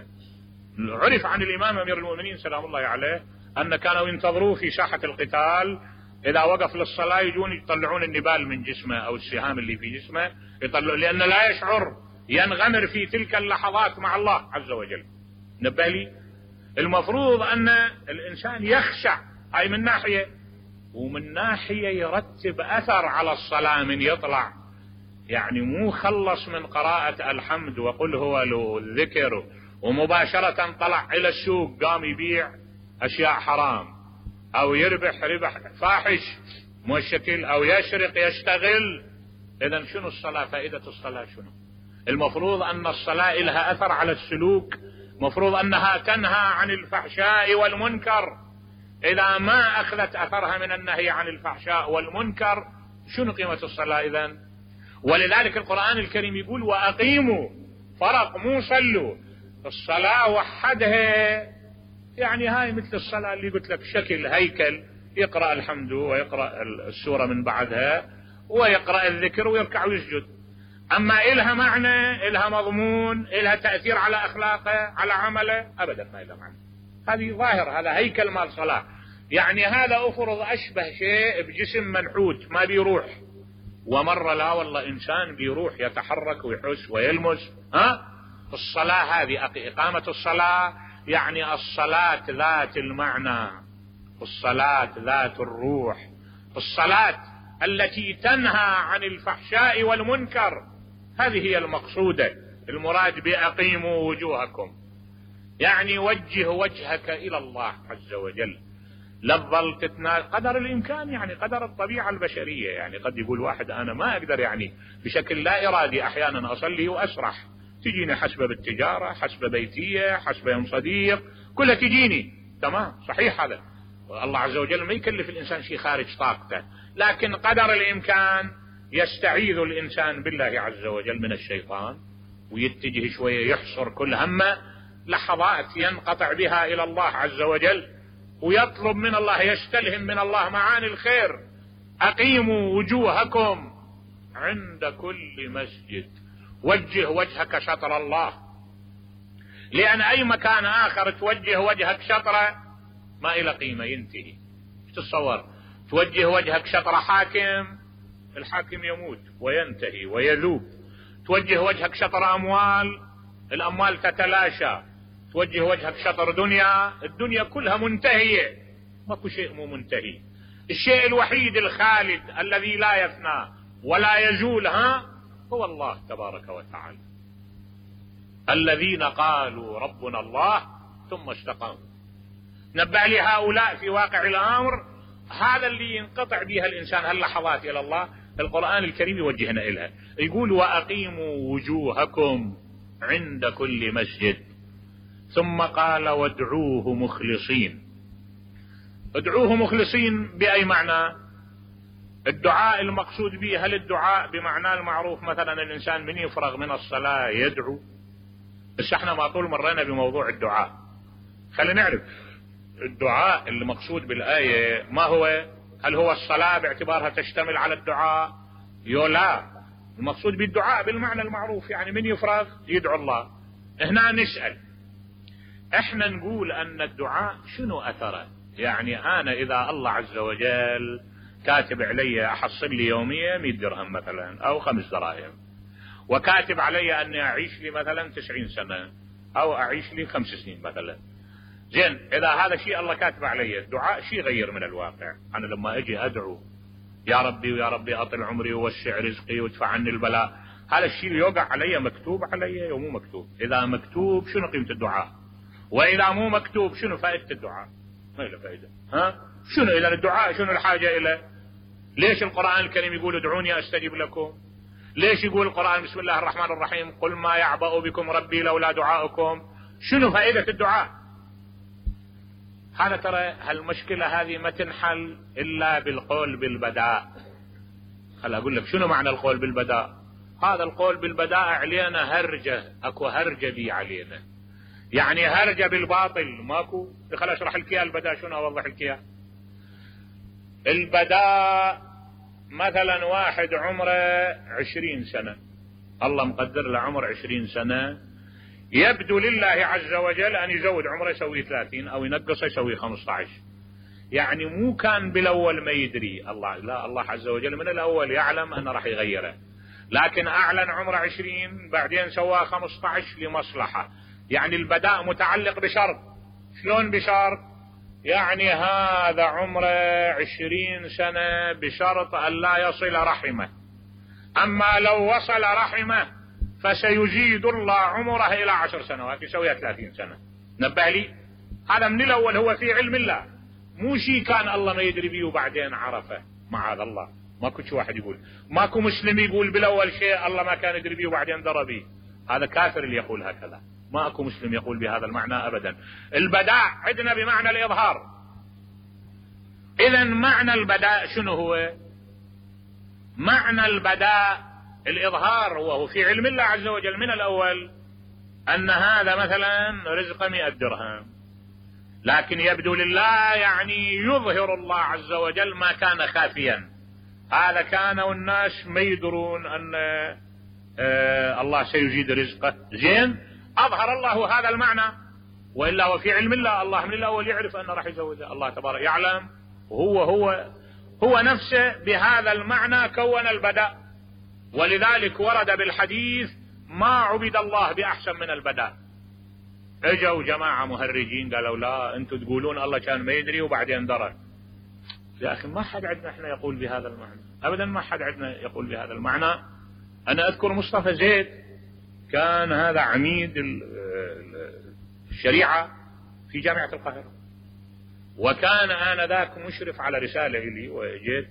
عرف عن الإمام أمير المؤمنين سلام الله عليه أن كانوا ينتظروه في ساحة القتال، إذا وقف للصلاة يجون يطلعون النبال من جسمه أو السهام اللي في جسمه يطلعون، لأنه لا يشعر، ينغمر في تلك اللحظات مع الله عز وجل. نبالي المفروض أن الإنسان يخشع، هاي من ناحية، ومن ناحية يرتب أثر على الصلاة من يطلع، يعني مو خلص من قراءة الحمد وقل هو له الذكر ومباشرة طلع إلى السوق قام يبيع أشياء حرام أو يربح ربح فاحش مشكل أو يشرق يشتغل. إذن شنو الصلاة؟ فائدة الصلاة شنو؟ المفروض أن الصلاة لها أثر على السلوك، مفروض أنها تنهى عن الفحشاء والمنكر. إذا ما أخذت أثرها من النهي عن الفحشاء والمنكر شنو قيمة الصلاة إذن؟ ولذلك القرآن الكريم يقول وأقيموا، فرق مو صلوا. الصلاة وحدها، يعني هاي مثل الصلاة اللي قلت لك شكل هيكل، يقرأ الحمد ويقرأ السورة من بعدها ويقرأ الذكر ويركع ويسجد. أما إلها معنى، إلها مضمون، إلها تأثير على أخلاقه على عمله، أبدا ما إلها معنى. هذه ظاهر، هذا هيكل مال صلاة. يعني هذا أفرض أشبه شيء بجسم منحوت ما بيروح، ومرة لا والله إنسان بيروح يتحرك ويحس ويلمس. ها الصلاة هذه إقامة الصلاة يعني الصلاة ذات المعنى، الصلاة ذات الروح، الصلاة التي تنهى عن الفحشاء والمنكر. هذه هي المقصودة، المراد بأقيموا وجوهكم، يعني وجه وجهك إلى الله عز وجل. لا تظل تتنال قدر الإمكان، يعني قدر الطبيعة البشرية. يعني قد يقول واحد أنا ما أقدر يعني بشكل لا إرادي أحيانا أصلي وأسرح، تجيني حسب بالتجارة، حسب بيتية، حسب يوم صديق، كلها تجيني. تمام، صحيح هذا. الله عز وجل ما يكلف الإنسان شيء خارج طاقته، لكن قدر الإمكان يستعيذ الإنسان بالله عز وجل من الشيطان ويتجه شوية، يحصر كل همه لحظات ينقطع بها إلى الله عز وجل ويطلب من الله، يستلهم من الله معاني الخير. أقيموا وجوهكم عند كل مسجد، وجه وجهك شطر الله، لأن أي مكان آخر توجه وجهك شطره ما إلى قيمة، ينتهي. تتصور توجه وجهك شطر حاكم، الحاكم يموت وينتهي ويذوب. توجه وجهك شطر أموال، الأموال تتلاشى. توجه وجهك شطر دنيا، الدنيا كلها منتهية، ماكو شيء مو منتهي. الشيء الوحيد الخالد الذي لا يفنى ولا يزول ها هو الله تبارك وتعالى. الذين قالوا ربنا الله ثم استقاموا. نبأ لهؤلاء في واقع الأمر هذا اللي ينقطع بها الإنسان هاللحظات إلى الله. القرآن الكريم يوجهنا إلها، يقول وأقيموا وجوهكم عند كل مسجد، ثم قال وادعوه مخلصين. ادعوه مخلصين بأي معنى؟ الدعاء المقصود به هل الدعاء بمعنى المعروف، مثلا الإنسان من يفرغ من الصلاة يدعو؟ بس احنا ما طول مرينا بموضوع الدعاء. خلينا نعرف الدعاء المقصود بالآية ما هو. هل هو الصلاة باعتبارها تشتمل على الدعاء؟ يو لا، المقصود بالدعاء بالمعنى المعروف، يعني من يفرغ يدعو الله. هنا نسأل، احنا نقول ان الدعاء شنو اثره؟ يعني انا اذا الله عز وجل كاتب علي احصل لي يومية مئة درهم مثلا او خمس دراهم، وكاتب علي اني اعيش لي مثلا تسعين سنة او اعيش لي خمس سنين مثلا، زين اذا هذا شيء الله كاتب علي، الدعاء شيء غير من الواقع. انا لما اجي ادعو يا ربي ويا ربي اطل عمري ووسع رزقي وادفع عني البلاء، هذا الشيء اللي يوقع علي مكتوب علي ومو مكتوب. اذا مكتوب شنو قيمة الدعاء؟ واذا مو مكتوب شنو فائدة الدعاء؟ ما له فائدة. ها شنو اذا الدعاء شنو الحاجة اليه؟ ليش القرآن الكريم يقول ادعوني استجب لكم؟ ليش يقول القرآن بسم الله الرحمن الرحيم قل ما يعبأ بكم ربي لولا دعاؤكم؟ شنو فائدة الدعاء؟ هذا ترى هالمشكلة هذه ما تنحل الا بالقول بالبداء. خل اقول لك شنو معنى القول بالبداء. هذا القول بالبداء علينا هرجة، اكو هرجة بي علينا، يعني هرجة بالباطل ماكو. خل اشرح لك البداء شنو، اوضح لك. البداء مثلا واحد عمره عشرين سنة، الله مقدر له عمر عشرين سنة، يبدو لله عز وجل ان يزود عمره يسوي ثلاثين او ينقصه يسوي خمسة عشر. يعني مو كان بالاول ما يدري الله، لا الله عز وجل من الاول يعلم انه راح يغيره، لكن اعلن عمره عشرين بعدين سواه خمسة عشر لمصلحة. يعني البداء متعلق بشرط. شلون بشرط؟ يعني هذا عمره عشرين سنة بشرط ان لا يصل رحمه، اما لو وصل رحمه فسيزيد الله عمره الى عشر سنوات يسويها ثلاثين سنة. نبه لي هذا من الاول هو في علم الله، مو شيء كان الله ما يدري بيه وبعدين عرفه. معاذ الله، ماكو شي واحد يقول، ماكو مسلم يقول بالاول شيء الله ما كان يدري بيه وبعدين درى بيه، هذا كافر اللي يقول هكذا. ماكو مسلم يقول بهذا المعنى ابدا. البداء عندنا بمعنى الاظهار. اذا معنى البداء شنو هو؟ معنى البداء الاظهار، وهو في علم الله عز وجل من الاول ان هذا مثلا رزق مئة درهم، لكن يبدو لله يعني يظهر الله عز وجل ما كان خافيا. هذا كان والناس ما يدرون أن آه الله سيجيد رزقه. زين، أظهر الله هذا المعنى، وإلا وفي علم الله، الله من الأول يعرف أنه راح يزوده، الله تبارك يعلم، وهو هو هو نفسه بهذا المعنى كون البداء. ولذلك ورد بالحديث ما عبد الله بأحسن من البداء. اجوا جماعة مهرجين قالوا لا انتم تقولون الله كان ما يدري وبعدين درى. يا أخي ما حد عندنا احنا يقول بهذا المعنى أبدا، ما حد عندنا يقول بهذا المعنى. أنا أذكر مصطفى زيد كان هذا عميد الشريعة في جامعة القاهرة، وكان آنذاك مشرف على رسالة لي، وجيت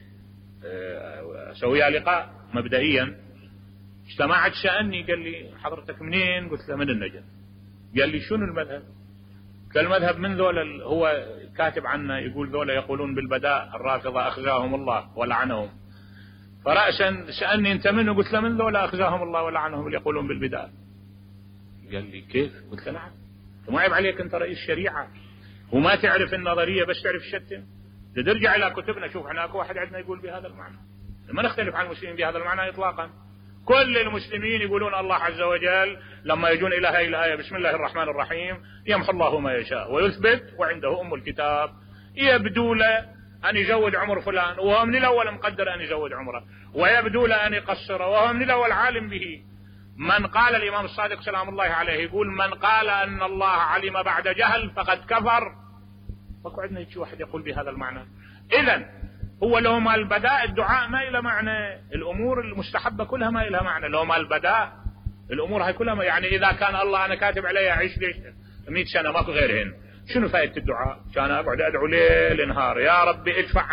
أسويها لقاء مبدئيا. اجتمعت سألني قال لي حضرتك منين؟ قلت له من النجف. قال لي شنو المذهب؟ قال المذهب من ذولا، هو كاتب عنا يقول ذولا يقولون بالبداء الرافضة أخزاهم الله ولعنهم. فرأسا سألني أنت منه؟ قلت له من ذولا أخزاهم الله ولعنهم اللي يقولون بالبداء. قال لي كيف؟ قلت له نعم. ما عيب عليك أنت رئيس شريعة وما تعرف النظرية بس تعرف الشتم؟ ترجع إلى كتبنا شوف احنا اكو واحد عندنا يقول بهذا المعنى. ما نختلف عن المسلمين بهذا المعنى إطلاقا. كل المسلمين يقولون الله عز وجل لما يجون إلى هذه الآية بسم الله الرحمن الرحيم يمحو الله ما يشاء ويثبت وعنده أم الكتاب، يبدو له أن يزود عمر فلان وهو من الأول مقدر أن يزود عمره، ويبدو له أن يقصر وهو من الأول عالم به. من قال الإمام الصادق سلام الله عليه يقول من قال أن الله علم بعد جهل فقد كفر. فكو عندنا يجي واحد يقول بهذا المعنى. إذن هو لو ما البداء الدعاء ما إلى معنى، الأمور المستحبة كلها ما إلى معنى. لو ما البداء الأمور هاي كلها ما، يعني إذا كان الله أنا كاتب عليها أعيش مئة سنة ماكو غيرهن، شنو فائدة الدعاء؟ كان أقعد أدعو ليل نهار يا ربي ادفع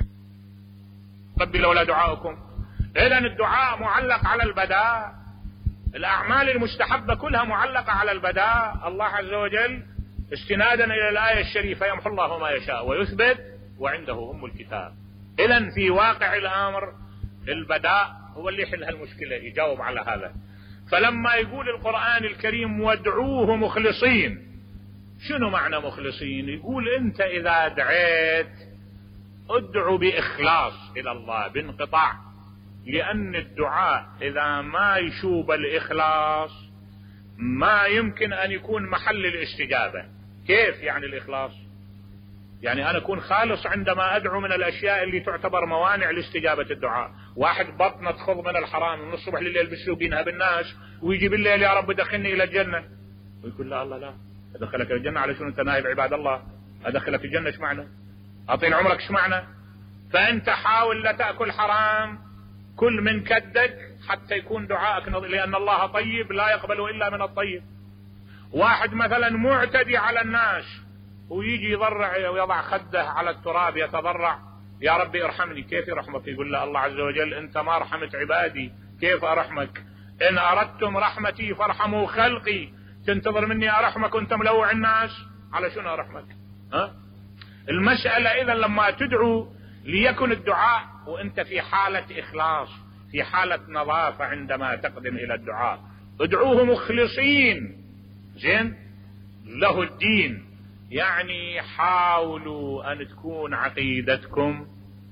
ربي لولا دعاؤكم. إذن الدعاء معلق على البداء، الأعمال المستحبة كلها معلقة على البداء. الله عز وجل استنادا إلى الآية الشريفة يمحو الله ما يشاء ويثبت وعنده أم الكتاب. إذن في واقع الأمر البداء هو اللي يحل هالمشكلة، يجاوب على هذا. فلما يقول القرآن الكريم وادعوه مخلصين، شنو معنى مخلصين؟ يقول أنت إذا دعيت ادعو بإخلاص إلى الله بانقطاع، لأن الدعاء إذا ما يشوب الإخلاص ما يمكن أن يكون محل الاستجابة. كيف يعني الإخلاص؟ يعني أنا أكون خالص عندما أدعو من الأشياء اللي تعتبر موانع لاستجابة الدعاء. واحد بطنه تخض من الحرام من الصبح لليل بالسوق ينهب الناس، ويجي بالليل يا رب دخلني إلى الجنة، ويقول لا الله لا أدخلك إلى الجنة على شنو أنت نايب عباد الله؟ أدخلك الجنة إيش معنى؟ أطيل عمرك إيش معنى؟ فأنت حاول لا تأكل حرام، كل من كدك حتى يكون دعائك نظيف، لأن الله طيب لا يقبل إلا من الطيب. واحد مثلا معتدي على الناس ويجي يضرع ويضع خده على التراب يتضرع يا ربي ارحمني، كيف يرحمك؟ يقول له الله عز وجل انت ما رحمت عبادي كيف ارحمك؟ ان اردتم رحمتي فارحموا خلقي، تنتظر مني ارحمك وانت ملوع الناس؟ على شنو ارحمك؟ ها؟ المسألة اذا لما تدعو ليكن الدعاء وانت في حالة اخلاص، في حالة نظافة عندما تقدم الى الدعاء. ادعوه مخلصين زين له الدين، يعني حاولوا أن تكون عقيدتكم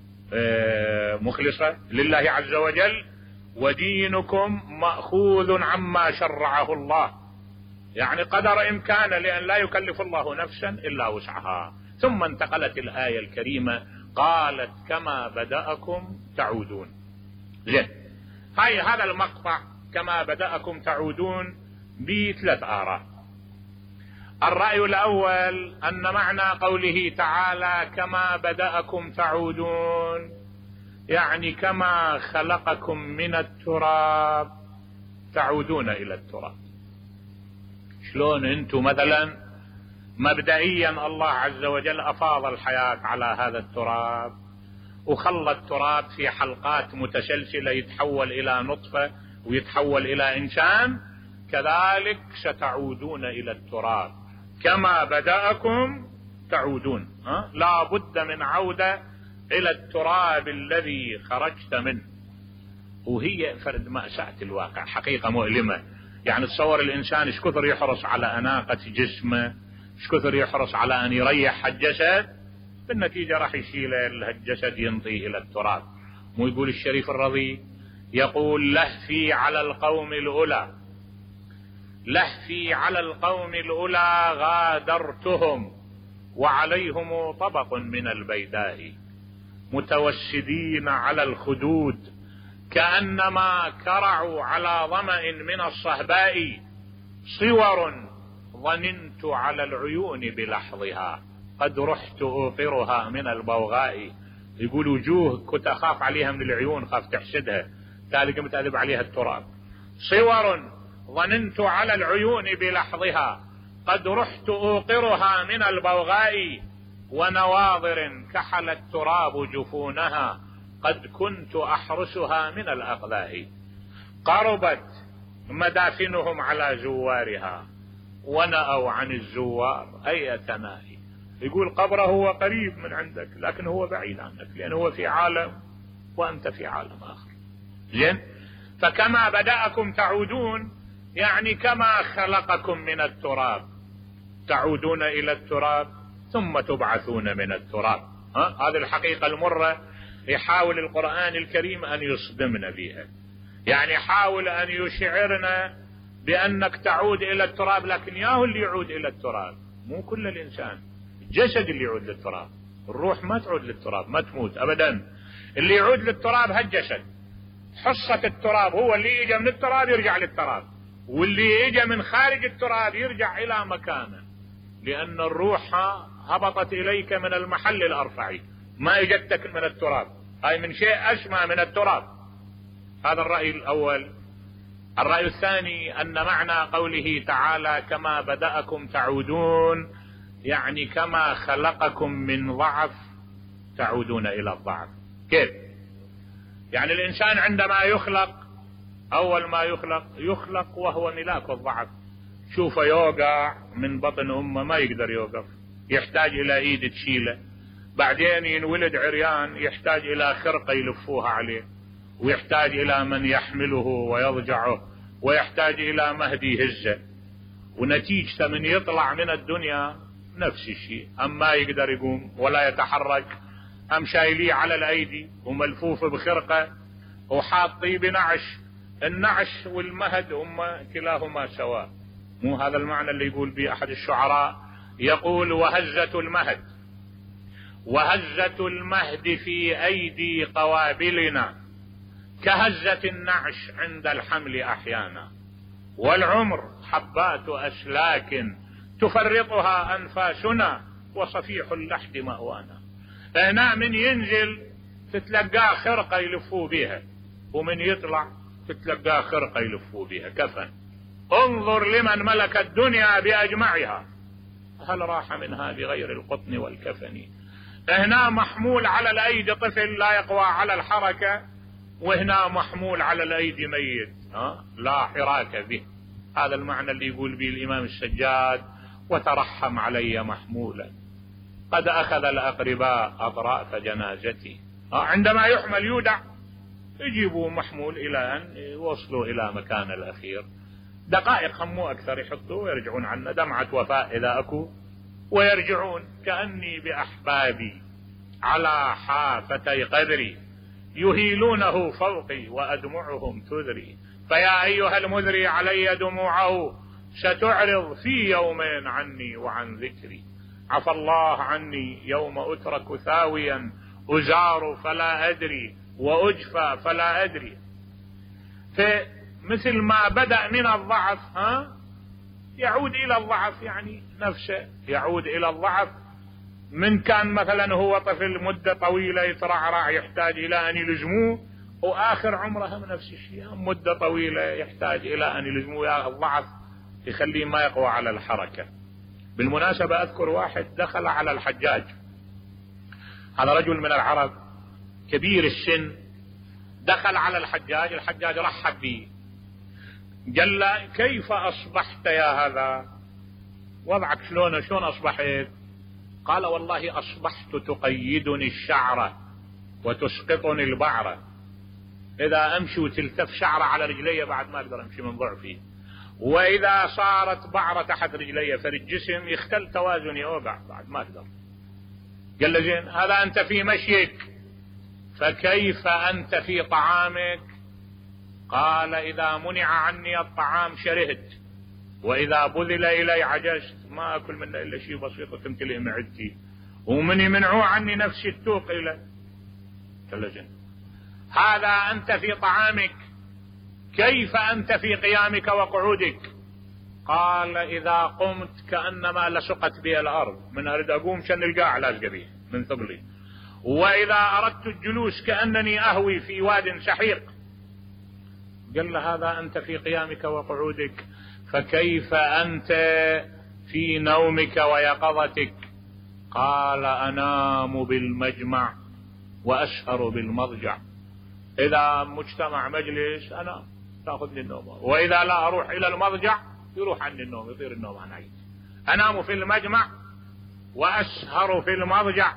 مخلصة لله عز وجل، ودينكم مأخوذ عما شرعه الله، يعني قدر إمكانه، لأن لا يكلف الله نفسا إلا وسعها. ثم انتقلت الآية الكريمة قالت كما بدأكم تعودون. زين، هاي هذا المقطع كما بدأكم تعودون بثلاث آراء. الرأي الأول أن معنى قوله تعالى كما بدأكم تعودون يعني كما خلقكم من التراب تعودون إلى التراب. شلون أنتم مثلا مبدئيا الله عز وجل أفاض الحياة على هذا التراب وخلى التراب في حلقات متسلسلة يتحول إلى نطفة ويتحول إلى إنسان، كذلك ستعودون إلى التراب كما بدأكم تعودون. ها؟ لا بد من عودة إلى التراب الذي خرجت منه. وهي فرد مأساة الواقع، حقيقة مؤلمة. يعني تصور الإنسان ايش كثر يحرص على أناقة جسمه ايش كثر يحرص على ان يريح هالجسد، بالنتيجة راح يشيل الجسد ينطيه الى التراب. مو يقول الشريف الرضي، يقول لهفي على القوم الأولى، لهفي على القوم الأولى غادرتهم وعليهم طبق من البيداء، متوسدين على الخدود كأنما كرعوا على ظمأ من الصهباء، صور ظننت على العيون بلحظها، قد رحت أوقرها من البوغاء. يقول وجوه كنت أخاف عليها من العيون، خاف تحسدها، ذلك متأذب عليها التراب. صور ظننت على العيون بلحظها، قد رحت أوقرها من البوغاء، ونواظر كحل التراب جفونها، قد كنت أحرسها من الأقذاء. قربت مدافنهم على زوارها، ونأوا عن الزوار أي تنائي. يقول قبره هو قريب من عندك لكن هو بعيد عنك، لأنه هو في عالم وأنت في عالم آخر. زين؟ فكما بدأكم تعودون، يعني كما خلقكم من التراب تعودون إلى التراب ثم تبعثون من التراب. ها؟ هذه الحقيقة المرة يحاول القرآن الكريم أن يصدمنا بها، يعني حاول أن يشعرنا بأنك تعود إلى التراب، لكن ياهو اللي يعود إلى التراب، مو كل الإنسان. الجسد اللي يعود للتراب، الروح ما تعود للتراب، ما تموت أبدا. اللي يعود للتراب هالجسد، حصة التراب هو اللي يجي من التراب يرجع للتراب، واللي يجي من خارج التراب يرجع إلى مكانه، لأن الروح هبطت إليك من المحل الأرفع، ما اجتك من التراب، هاي من شيء أسمى من التراب. هذا الرأي الأول. الرأي الثاني أن معنى قوله تعالى كما بدأكم تعودون، يعني كما خلقكم من ضعف تعودون إلى الضعف. كيف؟ يعني الإنسان عندما يخلق، أول ما يخلق يخلق وهو ملاك الضعف. شوف يوقع من بطن أمه ما يقدر يوقف، يحتاج إلى إيد تشيله، بعدين ينولد عريان يحتاج إلى خرقة يلفوها عليه، ويحتاج إلى من يحمله ويضجعه، ويحتاج إلى مهدي يهزه، ونتيجة من يطلع من الدنيا نفس الشيء، أما يقدر يقوم ولا يتحرك، أم شايليه على الأيدي وملفوف بخرقة وحاطيه بنعش. النعش والمهد هما كلاهما سواء. مو هذا المعنى اللي يقول به أحد الشعراء، يقول وهزة المهد وهزة المهد في أيدي قوابلنا، كهزة النعش عند الحمل أحيانا، والعمر حبات أسلاك تفرطها أنفاسنا، وصفيح اللحد مأوانا. هنا من ينزل تتلقاه خرقة يلفوه بها، ومن يطلع تتلقاه خرقة يلفوه بها كفن. انظر لمن ملك الدنيا بأجمعها، هل راح منها بغير القطن والكفن. هنا محمول على الأيدي طفل لا يقوى على الحركة، وهنا محمول على الأيدي ميت ها لا حراك به. هذا المعنى اللي يقول به الإمام السجاد وترحم علي محمولا، قد أخذ الأقرباء أطراف جنازتي. عندما يحمل يودع، يجيبوا محمول إلى أن يوصلوا إلى مكان الأخير، دقائق هم مو أكثر، يحطوا ويرجعون عنا، دمعة وفاء إذا أكو، ويرجعون كأني بأحبابي على حافتي قدري، يهيلونه فوقي وأدمعهم تذري. فيا أيها المذري علي دموعه، ستعرض في يومين عني وعن ذكري. عفى الله عني يوم أترك ثاويا، أزار فلا أدري وأجفى فلا أدري. فمثل ما بدأ من الضعف ها يعود إلى الضعف، يعني نفسه يعود إلى الضعف. من كان مثلا هو طفل مدة طويلة يترعرع يحتاج إلى أن يلزموه، وآخر عمره هم نفس الشيء، مدة طويلة يحتاج إلى أن يلزموه. الضعف يخليه ما يقوى على الحركة. بالمناسبة أذكر واحد دخل على الحجاج، هذا رجل من العرب كبير السن، دخل على الحجاج، الحجاج رحب به، قال له كيف أصبحت يا هذا؟ وضعك شلون شلون أصبحت؟ قال والله أصبحت تقيدني الشعرة وتسقطني البعرة، إذا أمشي وتلتف شعرة على رجلي بعد ما أقدر أمشي من ضعفي، وإذا صارت بعرة تحت رجلي فرد جسم يختل توازني أوقع بعد ما أقدر. قال له زين هذا أنت في مشيك، فكيف أنت في طعامك؟ قال إذا منع عني الطعام شرهت، وإذا بذل إلي عجزت، ما أكل منه إلا شيء بسيط وتمتلئ معدتي، ومن يمنعوا عني نفسي تتوق إليه. قال له زين هذا أنت في طعامك، كيف أنت في قيامك وقعودك؟ قال إذا قمت كأنما لسقت بي الأرض، من أريد أقوم شن القاع لازق بي من ثقلي، وإذا أردت الجلوس كأنني أهوي في واد سحيق. قال له هذا أنت في قيامك وقعودك، فكيف أنت في نومك ويقظتك؟ قال أنام بالمجمع وأسهر بالمضجع. إذا مجتمع مجلس أنا تأخذ لي النوم، وإذا لا أروح إلى المضجع يروح عني النوم، يطير النوم عن عيد. أنام في المجمع وأسهر في المضجع.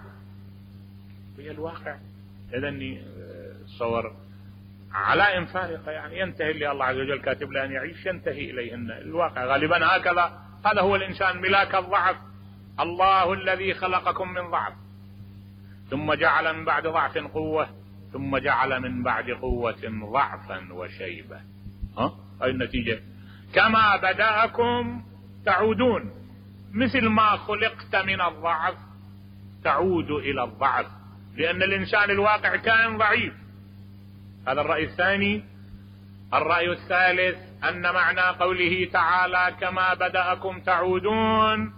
هي الواقع. إذن صور علائم فارقة، يعني ينتهي اللي الله عز وجل كاتب له أن يعيش ينتهي إليهن الواقع غالبا هكذا. هذا هو الإنسان ملاك الضعف. الله الذي خلقكم من ضعف ثم جعل من بعد ضعف قوة ثم جعل من بعد قوة ضعفا وشيبة. ها هاي النتيجة. كما بدأكم تعودون، مثل ما خلقت من الضعف تعود إلى الضعف، لأن الإنسان الواقع كان ضعيف. هذا الرأي الثاني. الرأي الثالث أن معنى قوله تعالى كما بدأكم تعودون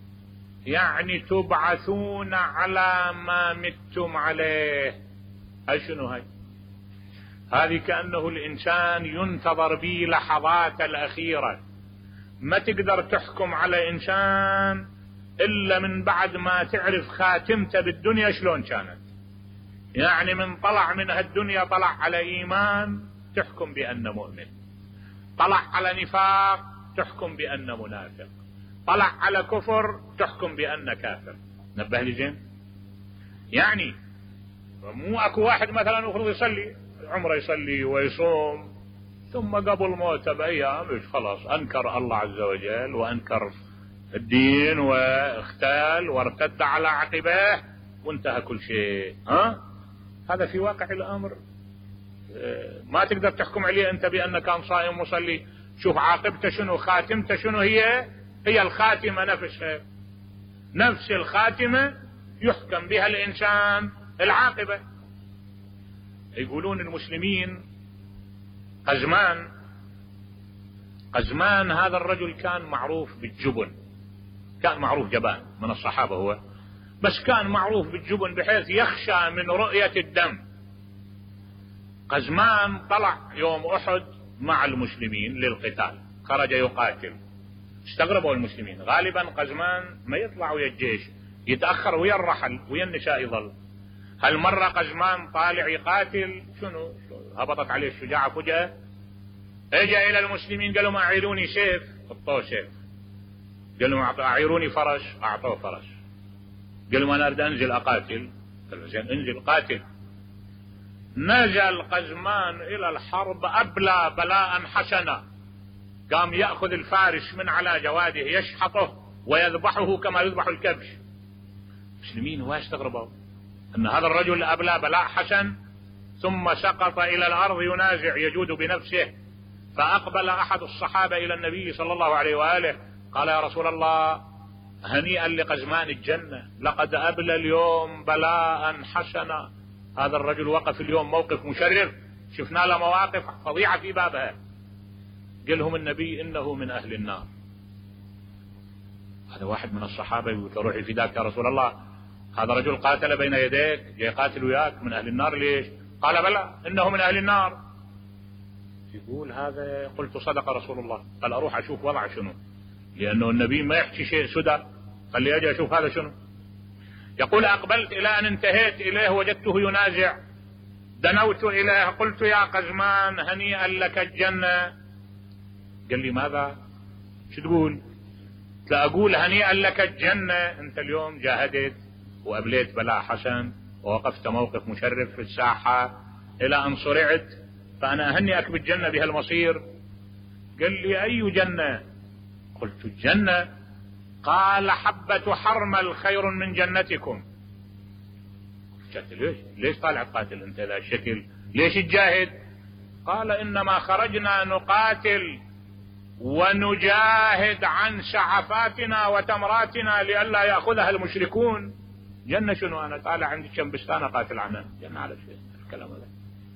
يعني تبعثون على ما متم عليه. هاي شنو هاي؟ هذه كأنه الإنسان ينتظر به لحظات الأخيرة، ما تقدر تحكم على إنسان إلا من بعد ما تعرف خاتمته بالدنيا شلون كانت. يعني من طلع من هالدنيا طلع على إيمان تحكم بأنه مؤمن، طلع على نفاق تحكم بأنه منافق، طلع على كفر تحكم بأنه كافر. نبه لي زين. يعني مو اكو واحد مثلا يخرج يصلي عمره يصلي ويصوم ثم قبل موته بأيام خلاص أنكر الله عز وجل وأنكر الدين واختال وارتد على عقبيه وانتهى كل شيء. ها هذا في واقع الأمر ما تقدر تحكم عليه أنت بأنه كان صائم مصلي. شوف عاقبته شنو، خاتمته شنو. هي هي الخاتمة نفسها، نفس الخاتمة يحكم بها الإنسان العاقبة. يقولون المسلمين قزمان قزمان هذا الرجل كان معروف بالجبن، كان معروف جبان من الصحابة هو، بس كان معروف بالجبن بحيث يخشى من رؤية الدم. قزمان طلع يوم أحد مع المسلمين للقتال، خرج يقاتل. استغربوا المسلمين، غالبا قزمان ما يطلع ويا الجيش، يتأخر ويا الرحل ويا النساء يظل. هالمرة قزمان طالع يقاتل، شنو هبطت عليه الشجاعة فجأة، اجى الى المسلمين قالوا ما اعيروني سيف، اعطوه سيف. قالوا اعيروني فرس، اعطوه فرس. قالوا انا اريد انزل اقاتل، قالوا زين انزل قاتل. نزل قزمان الى الحرب ابلى بلاء حسنا، قام يأخذ الفارس من على جواده يشحطه ويذبحه كما يذبح الكبش. المسلمين هو استغربوا ان هذا الرجل ابلى بلاء حسن، ثم سقط الى الارض ينازع يجود بنفسه. فاقبل احد الصحابة الى النبي صلى الله عليه وآله قال يا رسول الله هنيئا لقزمان الجنة، لقد ابلى اليوم بلاء حسنا. هذا الرجل وقف اليوم موقف مشرف، شفنا له مواقف فظيعة في بابها. قال لهم النبي انه من اهل النار. هذا واحد من الصحابة يقول روحي فداك يا رسول الله، هذا رجل قاتل بين يديك جاي قاتل وياك من اهل النار ليش؟ قال بلى انه من اهل النار. يقول هذا قلت صدق رسول الله. قال اروح اشوف وضع شنو، لانه النبي ما يحكي شيء سدى، قال لي اجي اشوف هذا شنو. يقول اقبلت الى ان انتهيت اليه وجدته ينازع، دنوت اليه قلت يا قزمان هنيئا لك الجنة. قال لي ماذا؟ شو تقول؟ لا اقول هنيئا لك الجنة، انت اليوم جاهدت وابليت بلاء حسن ووقفت موقف مشرف في الساحة الى ان صرعت، فانا اهنئك بالجنة بهالمصير. قال لي أي جنة؟ قلت الجنة. قال حبة حرمل خير من جنتكم. قلت ليش ليش طالع قاتل انت ذا الشكل؟ ليش تجاهد؟ قال إنما خرجنا نقاتل ونجاهد عن شعفاتنا وتمراتنا لئلا يأخذها المشركون. جنة شنو؟ أنا طالع عندي كم بستان قاتل عنها. جنة على شيء الكلام هذا.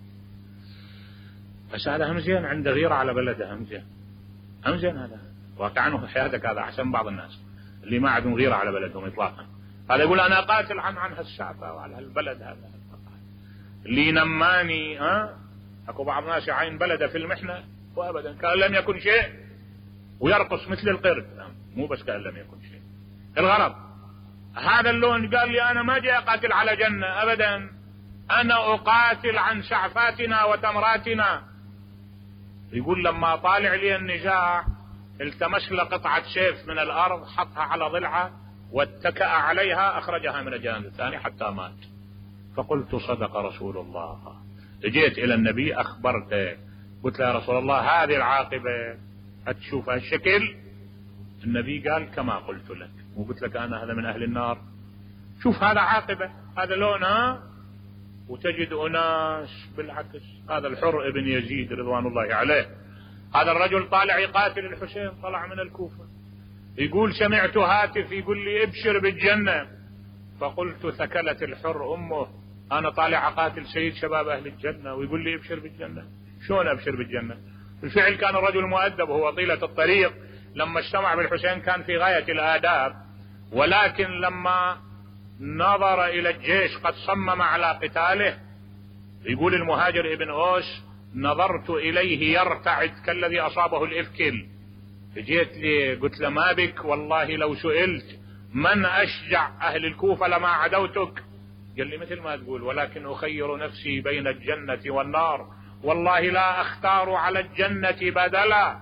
بس هذا هم زين، عنده غيرة على بلده. هم زين هم زين هذا واقعا حياتك. هذا أحسن بعض الناس اللي ما عندهم غيرة على بلدهم إطلاقا. هذا يقول أنا قاتل عن عن هالشعفة وعلى هالبلد. هذا اللي نماني. ها أكو بعض الناس يعين بلده في المحنة وأبدا كان لم يكن شيء ويرقص مثل القرد. مو بس كان لم يكن شيء. الغرض هذا اللون قال لي أنا ما جاي أقاتل على جنة أبدا، أنا أقاتل عن شعفاتنا وتمراتنا. يقول لما طالع لي النزاع التمس له قطعة سيف من الأرض، حطها على ضلعه واتكأ عليها، أخرجها من الجانب الثاني حتى مات. فقلت صدق رسول الله. جيت إلى النبي أخبرته، قلت له يا رسول الله هذه العاقبة هتشوف هالشكل. النبي قال كما قلت لك، وقلت لك أنا هذا من أهل النار. شوف هذا عاقبة، هذا لونها. وتجد أناس بالعكس. هذا الحر ابن يزيد رضوان الله عليه، هذا الرجل طالع يقاتل الحسين، طلع من الكوفة، يقول سمعت هاتف يقول لي ابشر بالجنة. فقلت ثكلت الحر أمه، أنا طالع أقاتل سيد شباب أهل الجنة ويقول لي ابشر بالجنة. شلون أبشر بالجنة؟ بالفعل كان الرجل مؤدب، وهو طيلة الطريق لما اجتمع بالحسين كان في غاية الآداب، ولكن لما نظر إلى الجيش قد صمم على قتاله، يقول المهاجر ابن أوس نظرت إليه يرتعد كالذي أصابه الإفكل. جيت لي قلت له ما بك؟ والله لو سئلت من أشجع أهل الكوفة لما عدوتك. قال لي مثل ما تقول، ولكن أخير نفسي بين الجنة والنار، والله لا أختار على الجنة بدلا.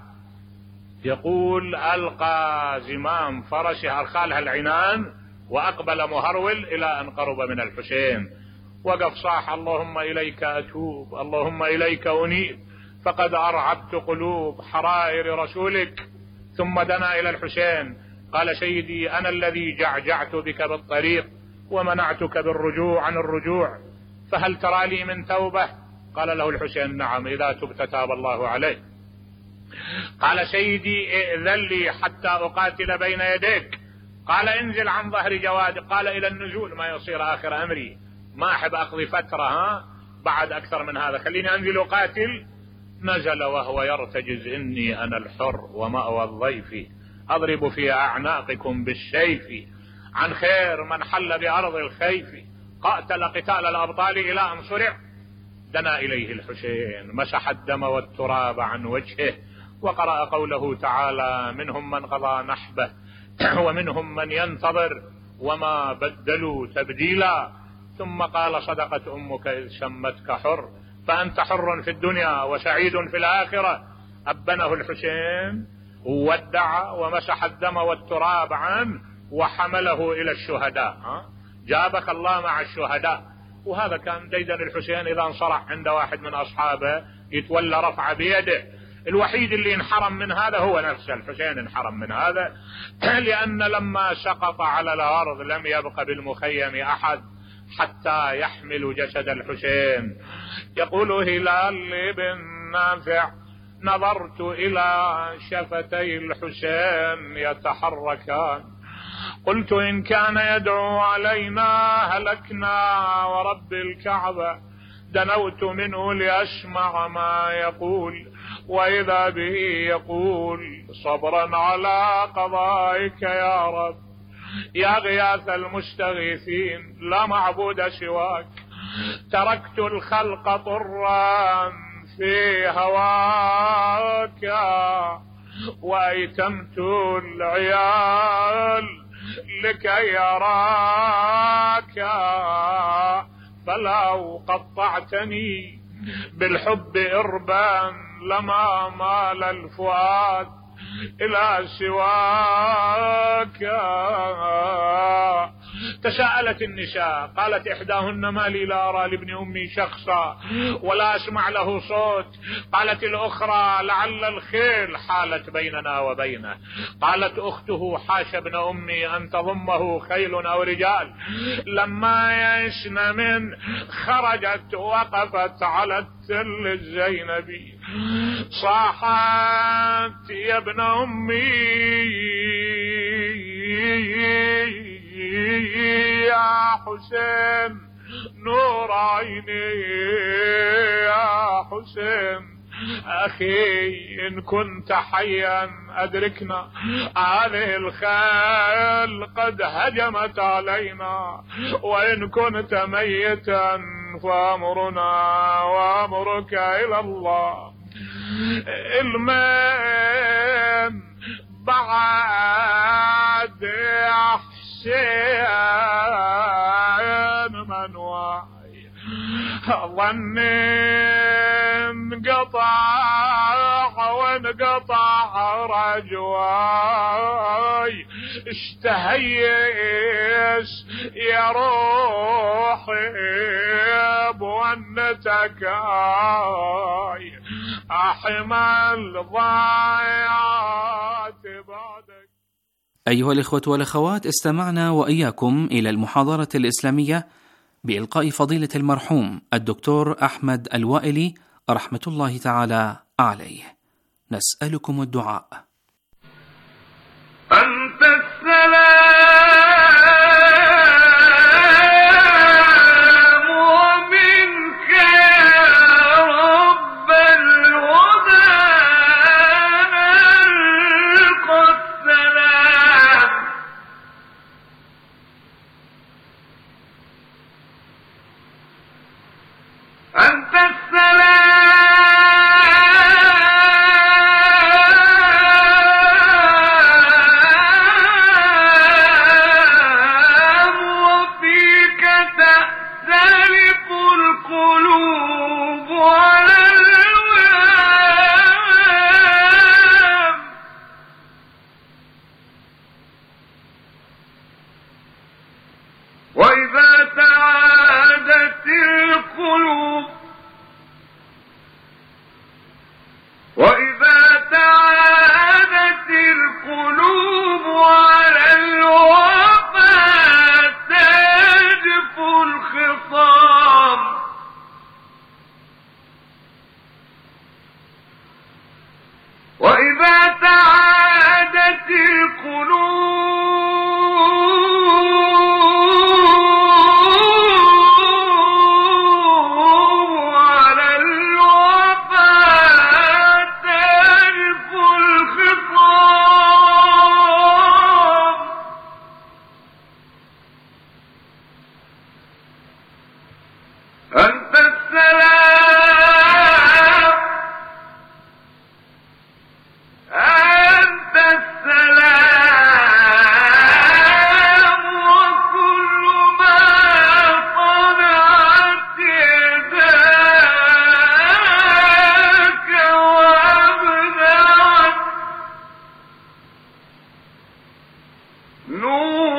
يقول ألقى زمام فرسه أرخالها العنان وأقبل مهرول إلى أن قرب من الحسين، وقف صاح اللهم إليك أتوب، اللهم إليك أنيب، فقد أرعبت قلوب حرائر رسولك. ثم دنا إلى الحسين قال سيدي أنا الذي جعجعت بك بالطريق ومنعتك بالرجوع عن الرجوع، فهل ترى لي من توبة؟ قال له الحسين نعم، إذا تبت تاب الله عليك. قال سيدي ائذن لي حتى أقاتل بين يديك. قال انزل عن ظهر جواد. قال إلى النزول ما يصير آخر أمري، ما أحب أقضي فترة ها بعد أكثر من هذا، خليني أنزل أقاتل. نزل وهو يرتجز إني أنا الحر ومأوى الضيف، أضرب في أعناقكم بالسيف، عن خير من حل بأرض الخيف، قاتل قتال الأبطال إلى أن صرع. دنا إليه الحسين مسح الدم والتراب عن وجهه، وقرأ قوله تعالى منهم من قضى نحبه ومنهم من ينتظر وما بدلوا تبديلا. ثم قال صدقت أمك إذ شمتك حر، فأنت حر في الدنيا وسعيد في الآخرة. أبنه الحسين وودع ومسح الدم والتراب عنه وحمله إلى الشهداء. جابك الله مع الشهداء. وهذا كان ديدن الحسين إذا انصرع عند واحد من أصحابه يتولى رفع بيده. الوحيد اللي انحرم من هذا هو نفسه الحسين، انحرم من هذا لأن لما سقط على الأرض لم يبق بالمخيم أحد حتى يحمل جسد الحسين. يقول هلال بن نافع نظرت إلى شفتي الحسين يتحركان، قلت إن كان يدعو علينا هلكنا ورب الكعبة. دنوت منه لأسمع ما يقول، وإذا به يقول صبرا على قضائك يا رب، يا غياث المستغيثين لا معبود سواك. تركت الخلق طرا في هواك، وأيتمت العيال لكي يراك، فلو قطعتني بالحب إربا لما مال الفؤاد إلى سواك. تساءلت النساء قالت إحداهن: ما لي لا أرى لابن أمي شخصا ولا أسمع له صوت. قالت الأخرى: لعل الخيل حالت بيننا وبينه. قالت أخته: حاش ابن أمي أن تضمه خيل أو رجال. لما يئسن من خرجت وقفت على التل الزينبي صاحت: يا ابن أمي يا حسين نور عيني يا حسين أخي إن كنت حيا أدركنا، هذه الخيل قد هجمت علينا، وإن كنت ميتا فأمرنا وأمرك إلى الله. المن بعد حسين من واي ظني انقطع وانقطع رجواي، اشتهيس يا روحي بونتك احمى الضيعات بعدك. أيها الإخوة والأخوات، استمعنا وإياكم إلى المحاضرة الإسلامية بإلقاء فضيلة المرحوم الدكتور أحمد الوائلي رحمة الله تعالى عليه. نسألكم الدعاء. أنت السلام ومنك يا رب الهدى نلقى السلام. أنت السلام نور